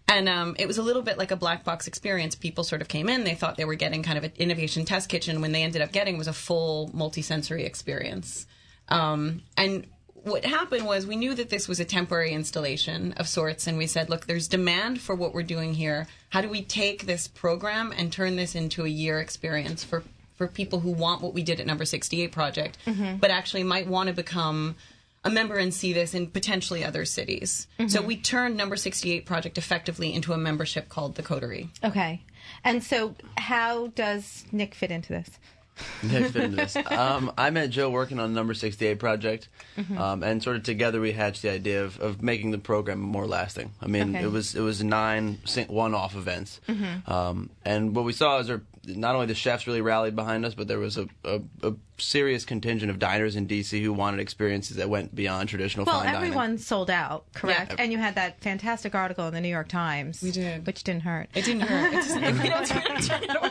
And um, it was a little bit like a black box experience. People sort of came in, they thought they were getting kind of an innovation test kitchen. When they ended up getting was a full multisensory experience. Um, and what happened was we knew that this was a temporary installation of sorts, and we said, look, there's demand for what we're doing here. How do we take this program and turn this into a year experience for, for people who want what we did at Number sixty-eight Project, Mhm. but actually might want to become a member and see this in potentially other cities. Mhm. So we turned Number sixty-eight Project effectively into a membership called the Coterie. Okay. And so how does Nick fit into this? Nick fit into this. Um, I met Joe working on the Number sixty-eight Project, Mhm. um, and sort of together we hatched the idea of, of making the program more lasting. I mean, Okay. it was it was nine sing- one-off events, Mhm. um, and what we saw is there, not only the chefs really rallied behind us, but there was a, a, a serious contingent of diners in D C who wanted experiences that went beyond traditional Well, fine dining. everyone sold out, correct? Yeah. And you had that fantastic article in the New York Times. We did. Which didn't hurt. It didn't hurt. It's just, if we don't turn it, turn it away.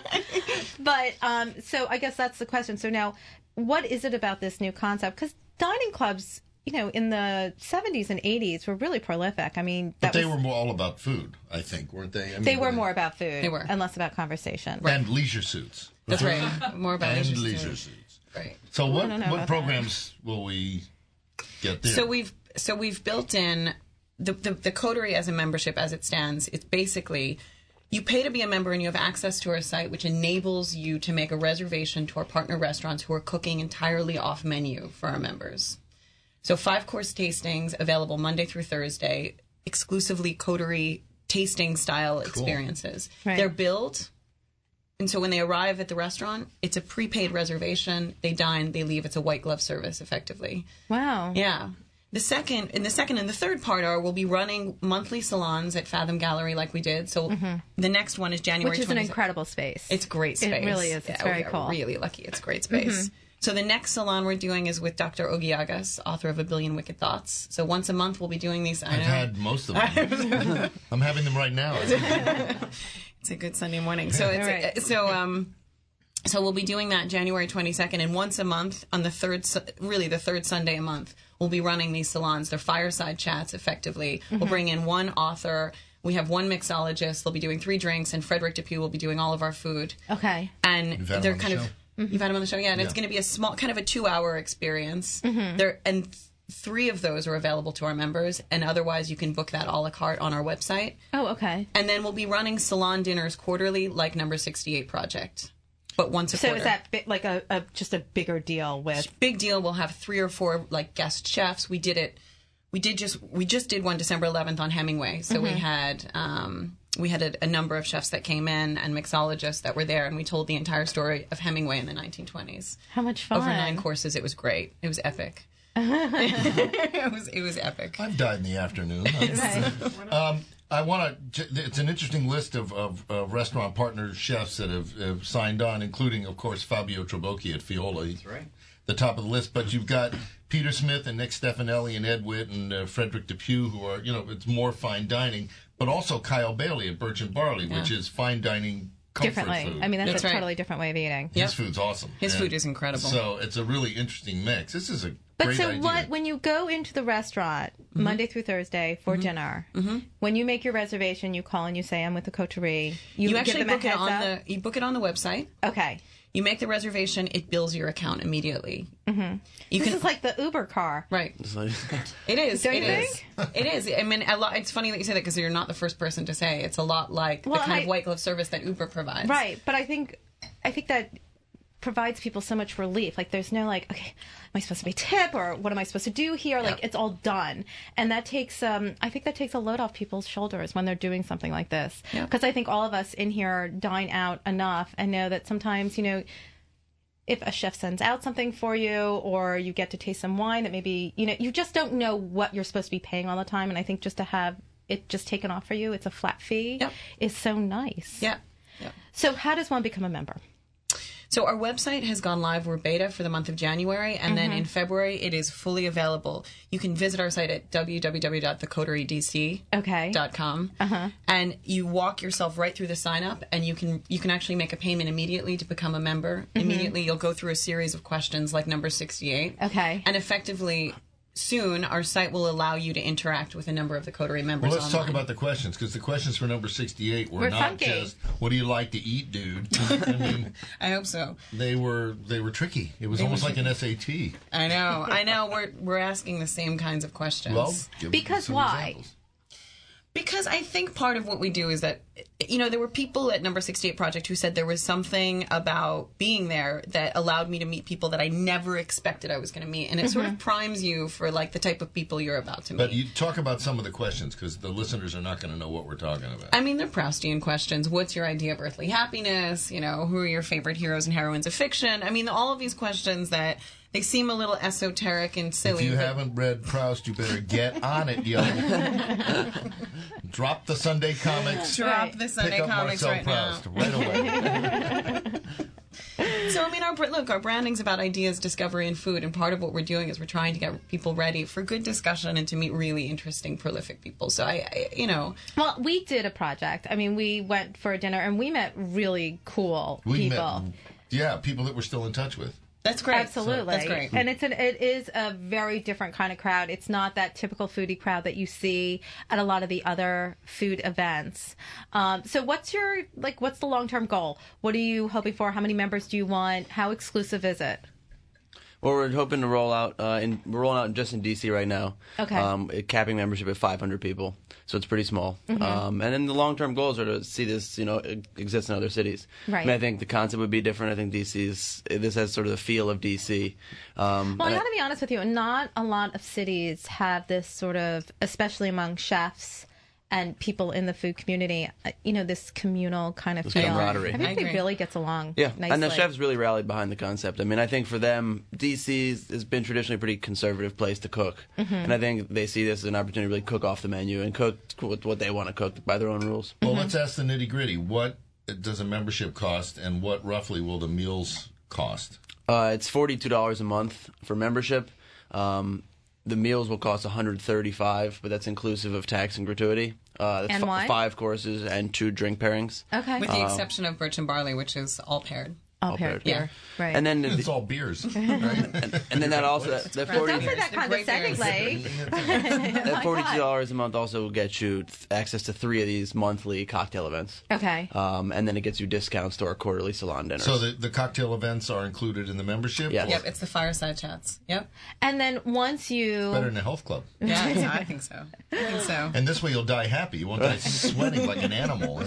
But, um, so I guess that's the question. So now, what is it about this new concept? Because dining clubs, you know, in the seventies and eighties were really prolific. I mean, But that they was, were more all about food, I think, weren't they? I mean, they were more about food They were. and less about conversation. And leisure suits. That's right. More about and leisure leisure suits. suits. Right. So I what don't know what about programs will we get there? So we've so we've built in the, the the Coterie as a membership as it stands. It's basically you pay to be a member and you have access to our site, which enables you to make a reservation to our partner restaurants who are cooking entirely off menu for our members. So five course tastings available Monday through Thursday, exclusively Coterie tasting style experiences. Right. They're billed. And so when they arrive at the restaurant, it's a prepaid reservation. They dine, they leave. It's a white glove service, effectively. Wow. Yeah. The second, and the second and the third part are we'll be running monthly salons at Fathom Gallery like we did. So Mhm. the next one is January. Which is an twenty-second. incredible space. It's great space. It really is. It's Yeah, very we are cool. Really lucky. It's great space. Mhm. So the next salon we're doing is with Doctor Ogiagas, author of A Billion Wicked Thoughts. So once a month we'll be doing these. I I've know. had most of them. I'm having them right now. It's a good Sunday morning. So it's Right. so um so we'll be doing that January twenty-second, and once a month on the third su- really the third Sunday a month we'll be running these salons. They're fireside chats effectively. We'll Mhm. bring in one author. We have one mixologist. They'll be doing three drinks, and Frederick Depew will be doing all of our food. Okay. And You've had him they're on the kind show? of you've had him on the show, yeah. And Yeah. it's going to be a small, kind of a two-hour experience. Mhm. There and th- three of those are available to our members, and otherwise you can book that a la carte on our website. Oh, okay. And then we'll be running salon dinners quarterly, like Number sixty-eight Project, but once a So quarter. is that bi- like a, a just a bigger deal with? Big deal. We'll have three or four like guest chefs. We did it. We did just we just did one December eleventh on Hemingway. So we Mhm. had um, we had a, a number of chefs that came in and mixologists that were there, and we told the entire story of Hemingway in the nineteen twenties. How much fun! Over nine courses. It was great. It was epic. it was it was epic. I've died in the afternoon. um, I want to. It's an interesting list of, of uh, restaurant partner chefs that have, have signed on, including, of course, Fabio Trabocchi at Fiola. That's right. The top of the list, but you've got Peter Smith and Nick Stefanelli and Ed Witt and uh, Frederick Depew, who are, you know, it's more fine dining, but also Kyle Bailey at Birch and Barley, which Yeah. is fine dining comfort Differently. food. I mean, that's, That's a right. totally different way of eating. His food's awesome. His And food is incredible. So it's a really interesting mix. This is a But great so idea. what? When you go into the restaurant Mm-hmm. Monday through Thursday for dinner, when you make your reservation, you call and you say, "I'm with the Coterie." You, give actually them a book it heads on up? the you book it on the website. Okay. You make the reservation. It bills your account immediately. Mm-hmm. You this can- is like the Uber car. Right. It's like- It is. Don't it you is. It is. I mean, a lot. It's funny that you say that because you're not the first person to say it's a lot like Well, the kind I- of white glove service that Uber provides. Right, but I think I think that provides people so much relief. Like, there's no like, okay, am I supposed to be tip or what am I supposed to do here? Like, it's all done, and that takes um, I think that takes a load off people's shoulders when they're doing something like this. Yeah. Because I think all of us in here dine out enough and know that sometimes, you know, if a chef sends out something for you or you get to taste some wine that maybe, you know, you just don't know what you're supposed to be paying all the time. And I think just to have it just taken off for you, it's a flat fee, is so nice. Yeah. Yeah. So how does one become a member? So our website has gone live. We're beta for the month of January, and then Mhm. in February it is fully available. You can visit our site at w w w dot the coterie d c dot com, Uh-huh. and you walk yourself right through the sign up, and you can you can actually make a payment immediately to become a member. Mhm. Immediately, you'll go through a series of questions like number sixty-eight. Okay. And effectively, soon our site will allow you to interact with a number of the Coterie members. Well, let's online. talk about the questions, because the questions for number sixty-eight were We're not funky. just "What do you like to eat, dude?" I mean, I hope so. They were they were tricky. It was They were almost like an tricky. S A T. I know, I know. We're we're asking the same kinds of questions. Well, give because some why? examples. Because I think part of what we do is that, you know, there were people at Number sixty-eight Project who said there was something about being there that allowed me to meet people that I never expected I was going to meet. And it sort of primes you for, like, the type of people you're about to meet. But you talk about some of the questions, because the listeners are not going to know what we're talking about. I mean, they're Proustian questions. What's your idea of earthly happiness? You know, who are your favorite heroes and heroines of fiction? I mean, all of these questions that they seem a little esoteric and silly. If you but- haven't read Proust, you better get on it, yo. Drop the Sunday comics. Drop the Sunday Pick up comics Marcel right Proust now. right away. So, I mean, our look, our branding's about ideas, discovery, and food, and part of what we're doing is we're trying to get people ready for good discussion and to meet really interesting, prolific people. So, I, I you know, Well, we did a project. I mean, we went for a dinner and we met really cool We people. met, yeah, people that we're still in touch with. That's great. Absolutely. That's great. And it's an it is a very different kind of crowd. It's not that typical foodie crowd that you see at a lot of the other food events. Um, so what's your like what's the long-term goal? What are you hoping for? How many members do you want? How exclusive is it? Well, we're hoping to roll out. Uh, in, we're rolling out just in D C right now. Okay. Um, capping membership at five hundred people, so it's pretty small. Mhm. Um, and then the long-term goals are to see this, you know, e- exist in other cities. Right. I mean, I think the concept would be different. I think D C's this has sort of the feel of D C. Um, Well, I and I- got to be honest with you. Not a lot of cities have this sort of, especially among chefs and people in the food community, uh, you know, this communal kind of This feel. camaraderie. I think I it agree. really gets along Yeah, nicely. and the chefs really rallied behind the concept. I mean, I think for them, D C has been traditionally a pretty conservative place to cook, Mhm. and I think they see this as an opportunity to really cook off the menu and cook what what they want to cook by their own rules. Well, let's ask the nitty gritty. What does a membership cost, and what roughly will the meals cost? Uh, it's forty-two dollars a month for membership. Um, the meals will cost one hundred thirty-five dollars, but that's inclusive of tax and gratuity. Uh, that's And fi- wine? Five courses and two drink pairings. Okay. with the Um, exception of Birch and Barley, which is all paired. All paired Yeah. beer. Right. And then the- It's all beers. and, and then that also that, that Well, forty don't say that condescendingly. that forty-two dollars a month also gets you th- access to three of these monthly cocktail events. Okay. Um, and then it gets you discounts to our quarterly salon dinners. So the, the cocktail events are included in the membership? Yes. or- Yep, it's the fireside chats. Yep. And then once you Better than a health club. Yeah, I think so. I think so. And this way you'll die happy. You won't die sweating like an animal.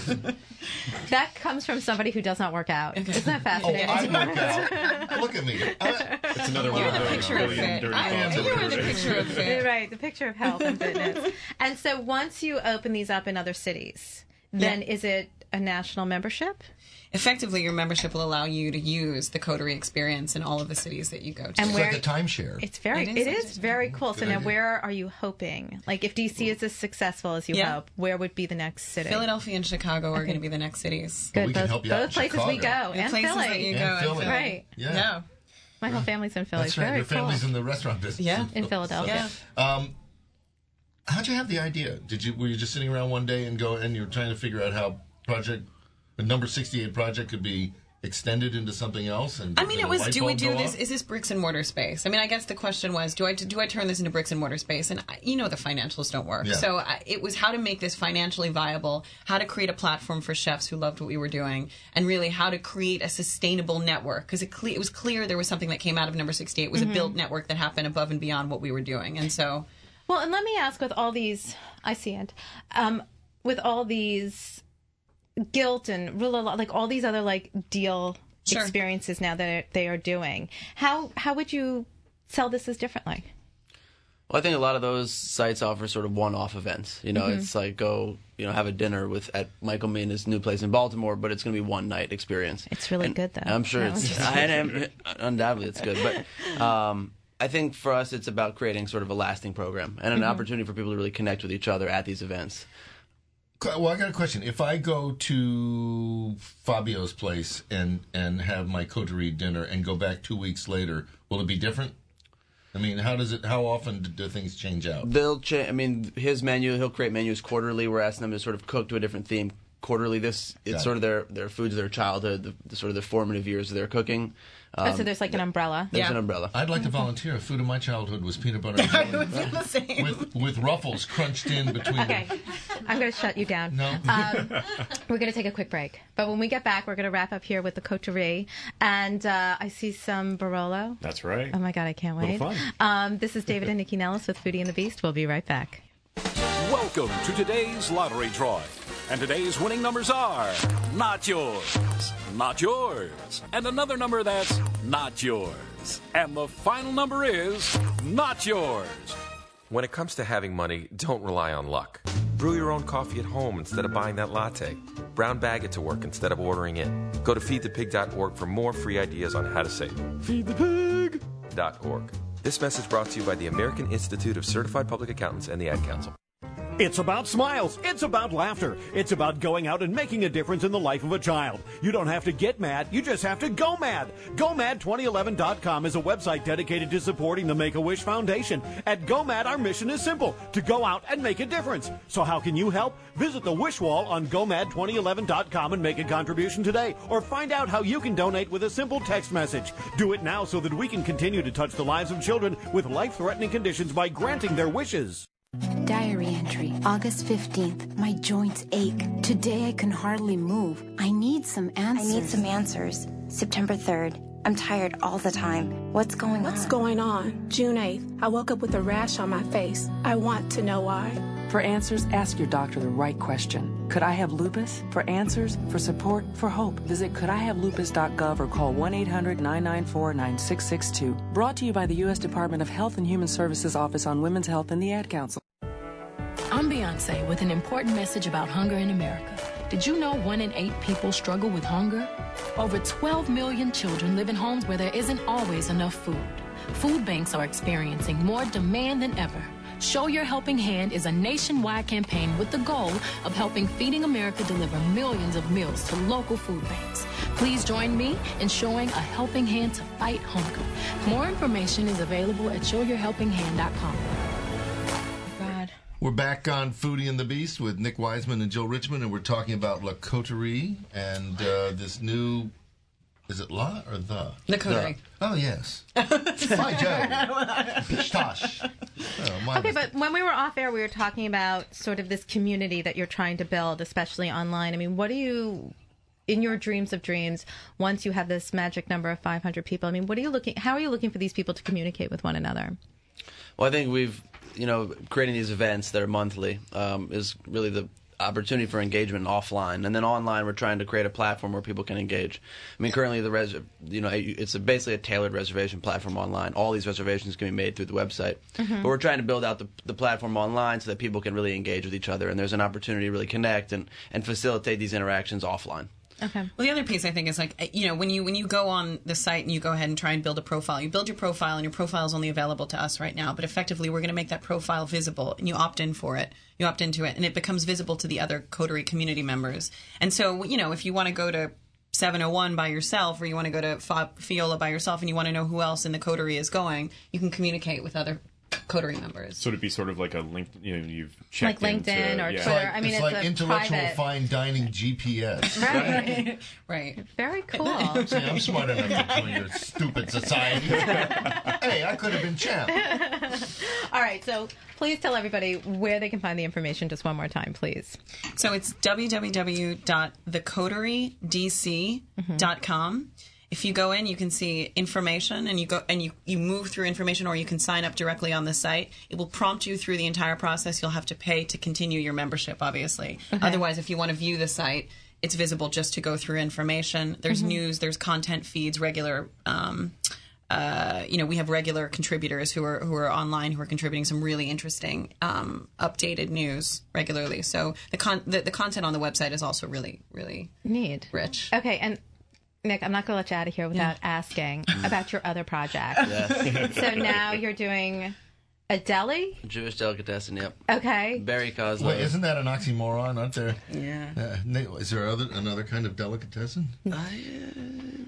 that comes from somebody who does not work out. Isn't that fascinating? Oh, I work out. Look at me. It's another one You're of the those picture of billion fit. dirty I- thoughts of you are the Coterie. picture of fit. Right, the picture of health and fitness. And so once you open these up in other cities, then Yeah. is it a national membership? Effectively, your membership will allow you to use the Coterie experience in all of the cities that you go to. And It's where- like a timeshare. It's very, It it is is, very cool. So Good now, idea. where are you hoping? Like, if D C is as successful as you Yeah. hope, where would be the next city? Philadelphia and Chicago are going to be the next cities. Good. we can both help you out both in places we go, Chicago. The and places Philly. that you And go. Philly. And Right. Yeah. Yeah. My whole family's in Philly. That's right. Very Your family's cool. in the restaurant business. Yeah. In Philadelphia. Yeah. Um, how'd you have the idea? Did you were you just sitting around one day and go and you're trying to figure out how project the number sixty-eight project could be extended into something else? And I mean, did it a was. light Do we bulb do go this? off? Is this bricks and mortar space? I mean, I guess the question was, do I do I turn this into bricks and mortar space? And I, you know, the financials don't work. Yeah. So I, it was how to make this financially viable, how to create a platform for chefs who loved what we were doing, and really how to create a sustainable network. Because it, cle- it was clear there was something that came out of number sixty-eight. It was Mhm. a built network that happened above and beyond what we were doing. And so, Well, and let me ask, with all these, I see it, um, with all these guilt and rule of law, like all these other like deal Sure. experiences now that they are doing, how how would you sell this as differently? Well, I think a lot of those sites offer sort of one-off events. You know, Mhm. it's like go, you know, have a dinner with at Michael Mina's new place in Baltimore, but it's going to be one night experience. It's really And good, though. I'm sure No, it's just- I am, undoubtedly it's good, but um, I think for us it's about creating sort of a lasting program and an Mhm. opportunity for people to really connect with each other at these events. Well, I got a question. If I go to Fabio's place and and have my coterie dinner and go back two weeks later, will it be different? I mean, how does it? How often do, do things change out? They'll change. I mean, his menu. He'll create menus quarterly. We're asking them to sort of cook to a different theme quarterly. This it's Got sort of their their foods of their childhood, the, the sort of the formative years of their cooking. Um, oh, so there's like an umbrella. There's yeah. an umbrella. I'd like to volunteer. Food of my childhood was peanut butter and jelly with, with ruffles crunched in between. Okay, I'm going to shut you down. No. Um, we're going to take a quick break. But when we get back, we're going to wrap up here with the coterie. And uh, I see some Barolo. That's right. Oh, my God, I can't wait. Little fun. Um, this is David and Nikki Nellis with Foodie and the Beast. We'll be right back. Welcome to today's lottery drawing. And today's winning numbers are not yours, not yours, and another number that's not yours. And the final number is not yours. When it comes to having money, don't rely on luck. Brew your own coffee at home instead of buying that latte. Brown bag it to work instead of ordering it. Go to feed the pig dot org for more free ideas on how to save. feed the pig dot org. This message brought to you by the American Institute of Certified Public Accountants and the Ad Council. It's about smiles. It's about laughter. It's about going out and making a difference in the life of a child. You don't have to get mad. You just have to go mad. go mad twenty eleven dot com is a website dedicated to supporting the Make-A-Wish Foundation. At GoMad, our mission is simple, to go out and make a difference. So how can you help? Visit the Wish Wall on go mad twenty eleven dot com and make a contribution today. Or find out how you can donate with a simple text message. Do it now so that we can continue to touch the lives of children with life-threatening conditions by granting their wishes. Diary entry, August fifteenth. My joints ache. Today I can hardly move. I need some answers. I need some answers. September third. I'm tired all the time. What's going What's on? What's going on? June eighth. I woke up with a rash on my face. I want to know why. For answers, ask your doctor the right question. Could I have lupus? For answers, for support, for hope, visit could I have lupus dot gov or call one eight hundred nine nine four nine six six two. Brought to you by the U S Department of Health and Human Services Office on Women's Health and the Ad Council. I'm Beyonce with an important message about hunger in America. Did you know one in eight people struggle with hunger? Over twelve million children live in homes where there isn't always enough food. Food banks are experiencing more demand than ever. Show Your Helping Hand is a nationwide campaign with the goal of helping Feeding America deliver millions of meals to local food banks. Please join me in showing a helping hand to fight hunger. More information is available at show your helping hand dot com. We're back on Foodie and the Beast with Nick Wiseman and Jill Richmond, and we're talking about La Coterie and uh, this new, is it La or the? La Coterie. The. Oh, yes. Hi, Joe. Pistache. Oh, okay, but when we were off air, we were talking about sort of this community that you're trying to build, especially online. I mean, what do you, in your dreams of dreams, once you have this magic number of five hundred people, I mean, what are you looking, how are you looking for these people to communicate with one another? Well, I think we've, you know, creating these events that are monthly um, is really the opportunity for engagement offline, and then online we're trying to create a platform where people can engage. I mean, currently the res, you know, it's a, basically a tailored reservation platform online. All these reservations can be made through the website, Mm-hmm. but we're trying to build out the, the platform online so that people can really engage with each other, and there's an opportunity to really connect and, and facilitate these interactions offline. Okay. Well, the other piece I think is like, you know, when you when you go on the site and you go ahead and try and build a profile, you build your profile and your profile is only available to us right now. But effectively, we're going to make that profile visible, and you opt in for it. You opt into it, and it becomes visible to the other Coterie community members. And so, you know, if you want to go to seven oh one by yourself, or you want to go to Fa- Fiola by yourself, and you want to know who else in the Coterie is going, you can communicate with other Coterie members. So it'd be sort of like a link, you know, you've checked like LinkedIn into, or yeah. Twitter. It's like, I mean, it's it's like a intellectual private... fine dining G P S. Right. Right. Very cool. See, I'm smart enough to join your stupid society. Hey, I could have been champ. All right, so please tell everybody where they can find the information just one more time, please. So it's w w w dot the coterie d c dot com. If you go in, you can see information, and you go and you, you move through information, or you can sign up directly on the site. It will prompt you through the entire process. You'll have to pay to continue your membership, obviously. Okay. Otherwise, if you want to view the site, it's visible just to go through information. There's Mhm. news, there's content feeds, regular. Um, uh, you know, we have regular contributors who are who are online who are contributing some really interesting, um, updated news regularly. So the, con- the the content on the website is also really really neat, rich. Okay, and Nick, I'm not going to let you out of here without asking about your other project. Yes. So now you're doing a deli? Jewish delicatessen, yep. Okay. Berry Kozlov. Wait, isn't that an oxymoron? Aren't there? Yeah. Uh, is there other another kind of delicatessen? I, uh,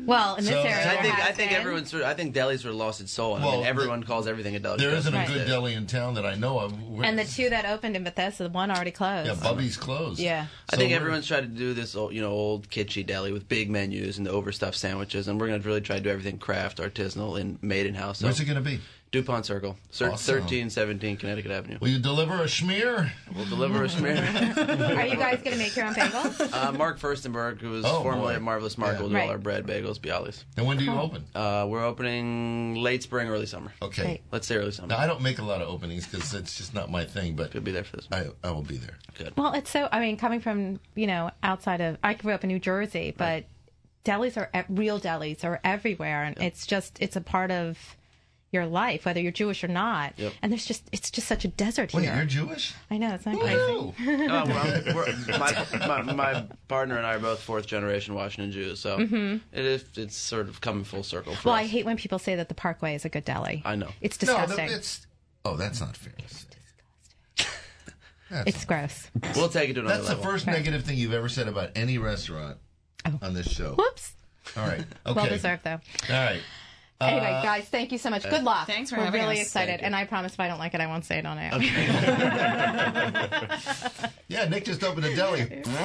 Well, in this So- area, I there think I has think been. everyone's sort of, I think deli's sort of lost its soul. And I Well, mean, everyone calls everything a deli. There isn't a Right. good deli in town that I know of. We're- And the two that opened in Bethesda, the one already closed. yeah, Bubby's closed. Yeah. I So think we're- everyone's tried to do this, old, you know, old kitschy deli with big menus and the overstuffed sandwiches, and we're going to really try to do everything craft, artisanal, and made in house. Where's it going to be? DuPont Circle, Cir- Awesome. thirteen seventeen Connecticut Avenue. Will you deliver a schmear? We'll deliver a smear. Are you guys going to make your own bagels? uh, Mark Furstenberg, who was Oh, formerly boy. at Marvelous Mark, Yeah. will do Right. all our bread, bagels, bialys. And when do you Cool. open? Uh, we're opening late spring, early summer. Okay. Great. Let's say early summer. Now, I don't make a lot of openings because it's just not my thing, but You'll be there for this. I, I will be there. Good. Well, it's so, I mean, coming from, you know, outside of, I grew up in New Jersey, but delis are, e- real delis are everywhere. And it's just, it's a part of your life, whether you're Jewish or not. Yep. And there's just, it's just such a desert Wait, here. you're Jewish? I know, it's not Woo! crazy. Oh, well, we're, my, my, my partner and I are both fourth generation Washington Jews, so Mhm. it is, it's sort of coming full circle for Well, us. I hate when people say that the Parkway is a good deli. I know. It's No, the- disgusting. it's, oh, that's not fair to say. That's It's gross. We'll take it to another That's the level. first negative thing you've ever said about any restaurant on this show. Whoops. All right. Okay. Well deserved, though. All right. Anyway, Uh, guys, thank you so much. Good luck. Thanks for We're having really us. excited, Thank you. and I promise if I don't like it, I won't say it on air. Yeah, Nick just opened a deli.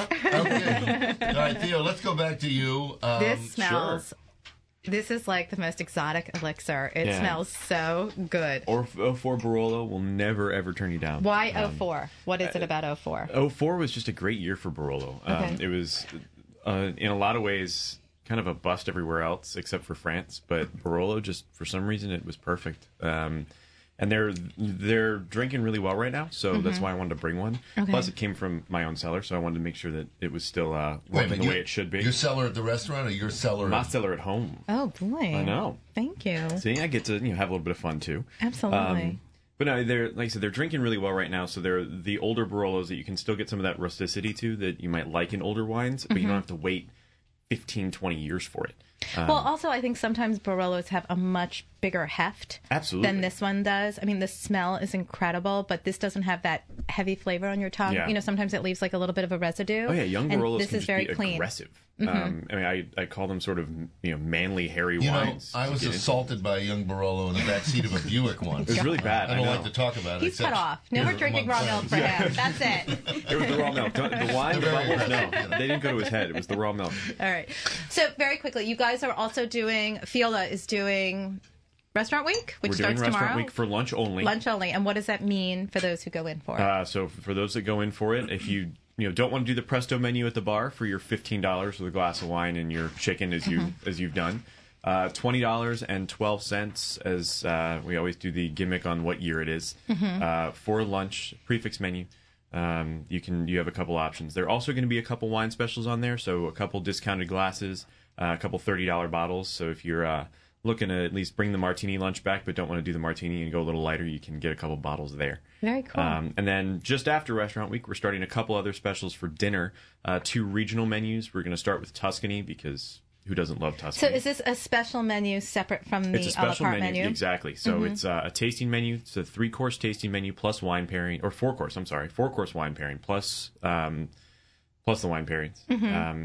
Okay. All right, Theo, let's go back to you. Um, This smells. This is like the most exotic elixir. It Yeah. smells so good. Or oh four Barolo will never ever turn you down. Why oh Um, four? What is it about oh four? oh four was just a great year for Barolo. Um, Okay. It was, uh, in a lot of ways, kind of a bust everywhere else except for France. But Barolo, just for some reason, it was perfect. Um, and they're they're drinking really well right now, so that's Mhm. why I wanted to bring one. Okay. Plus, it came from my own cellar, so I wanted to make sure that it was still uh, Wait a working minute, the you- way it should be. Your cellar at the restaurant or your cellar? My at- cellar at home. Oh boy! I know. Thank you. See, I get to you know have a little bit of fun too. Absolutely. Um, but no, they're like I said, they're drinking really well right now. So they're the older Barolos that you can still get some of that rusticity to that you might like in older wines, but you Mhm. don't have to wait fifteen, twenty years for it. Um, Well, also, I think sometimes Barolos have a much bigger heft Absolutely. than this one does. I mean, the smell is incredible, but this doesn't have that heavy flavor on your tongue. Yeah. You know, sometimes it leaves like a little bit of a residue. oh yeah, young and Barolos this can is just very be clean. aggressive. Mhm. Um, I mean, I, I call them sort of you know manly, hairy You know, wines. I to was get into. assaulted by a young Barolo in the back seat of a Buick once. It was really bad, I don't I know. like to talk about it. He's cut except off. No more here drinking among raw milk for friends. him. That's it. It was the raw milk. The wine, the They're very bubbles, no, aggressive, they didn't go to his head. It was the raw milk. All right. So very quickly, you guys are also doing. Fiola is doing Restaurant Week, which We're doing starts Restaurant tomorrow. Week for lunch only. Lunch only. And what does that mean for those who go in for it? Uh, so f- for those that go in for it, if you you know don't want to do the Presto menu at the bar for your fifteen dollars with a glass of wine and your chicken as you Mhm. as you've done, uh, twenty dollars and twelve cents as uh, we always do the gimmick on what year it is Mhm. uh, for lunch prefix menu. Um, you can you have a couple options. There are also going to be a couple wine specials on there, so a couple discounted glasses, uh, a couple thirty dollar bottles. So if you're uh, looking to at least bring the martini lunch back, but don't want to do the martini and go a little lighter, you can get a couple bottles there. Very cool. Um, and then just after Restaurant Week, we're starting a couple other specials for dinner. Uh, two regional menus. We're going to start with Tuscany because who doesn't love So Tuscany? is this a special menu separate from the It's a a la special carte menu, menu? exactly. So Mhm. it's uh, a tasting menu. It's a three-course tasting menu plus wine pairing, or four-course. I'm sorry, four-course wine pairing plus um, plus the wine pairings. Mhm. Um,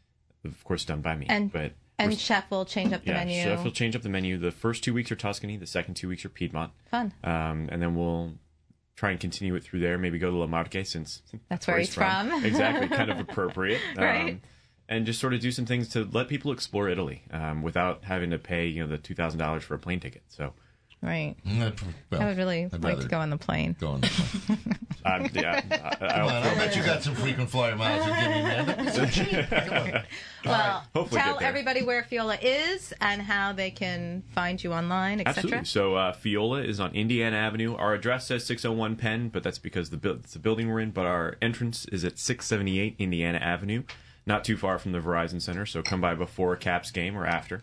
of course, done by me. And but and we're- chef will change up the yeah, menu. chef will change up the menu. The first two weeks are Tuscany. The second two weeks are Piedmont. Fun. Um, and then we'll try and continue it through there. Maybe go to La Marque since That's where he's from. exactly, kind of appropriate. Right. Um, and just sort of do some things to let people explore Italy um, without having to pay you know the two thousand dollars for a plane ticket. So. Right. Mm, well, I would really I'd like rather to go on the plane. Go on the plane. Um, yeah, I, I, Come I'll on, I bet you got some frequent flyer miles you're giving me, man. That'd be so cheap. Come on. Well, Hopefully tell get there. everybody where Fiola is and how they can find you online, et cetera. Absolutely. So uh, Fiola is on Indiana Avenue. Our address says six oh one Penn, but that's because the bu- it's the building we're in. But our entrance is at six seventy-eight Indiana Avenue, not too far from the Verizon Center. So come by before a Caps game or after.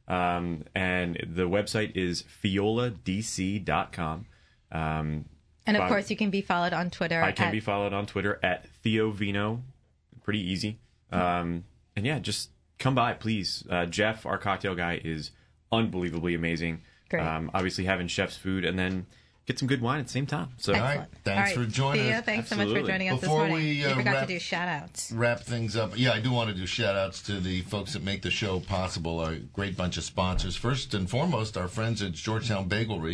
Um, and the website is fiola d c dot com. Um, And of by- course, you can be followed on Twitter. I can at- be followed on Twitter at Theovino. Pretty easy. Um, and yeah, just come by, please. Uh, Jeff, our cocktail guy, is unbelievably amazing. Great. Um, obviously, having chef's food, and then get some good wine at the same time. So, all right, thanks All right, for joining Theo, us. thanks so much for joining us Before this morning. we, uh, we forgot wrap, to do shout-outs. Wrap things up. Yeah, I do want to do shout-outs to the folks that make the show possible, a great bunch of sponsors. First and foremost, our friends at Georgetown Bagel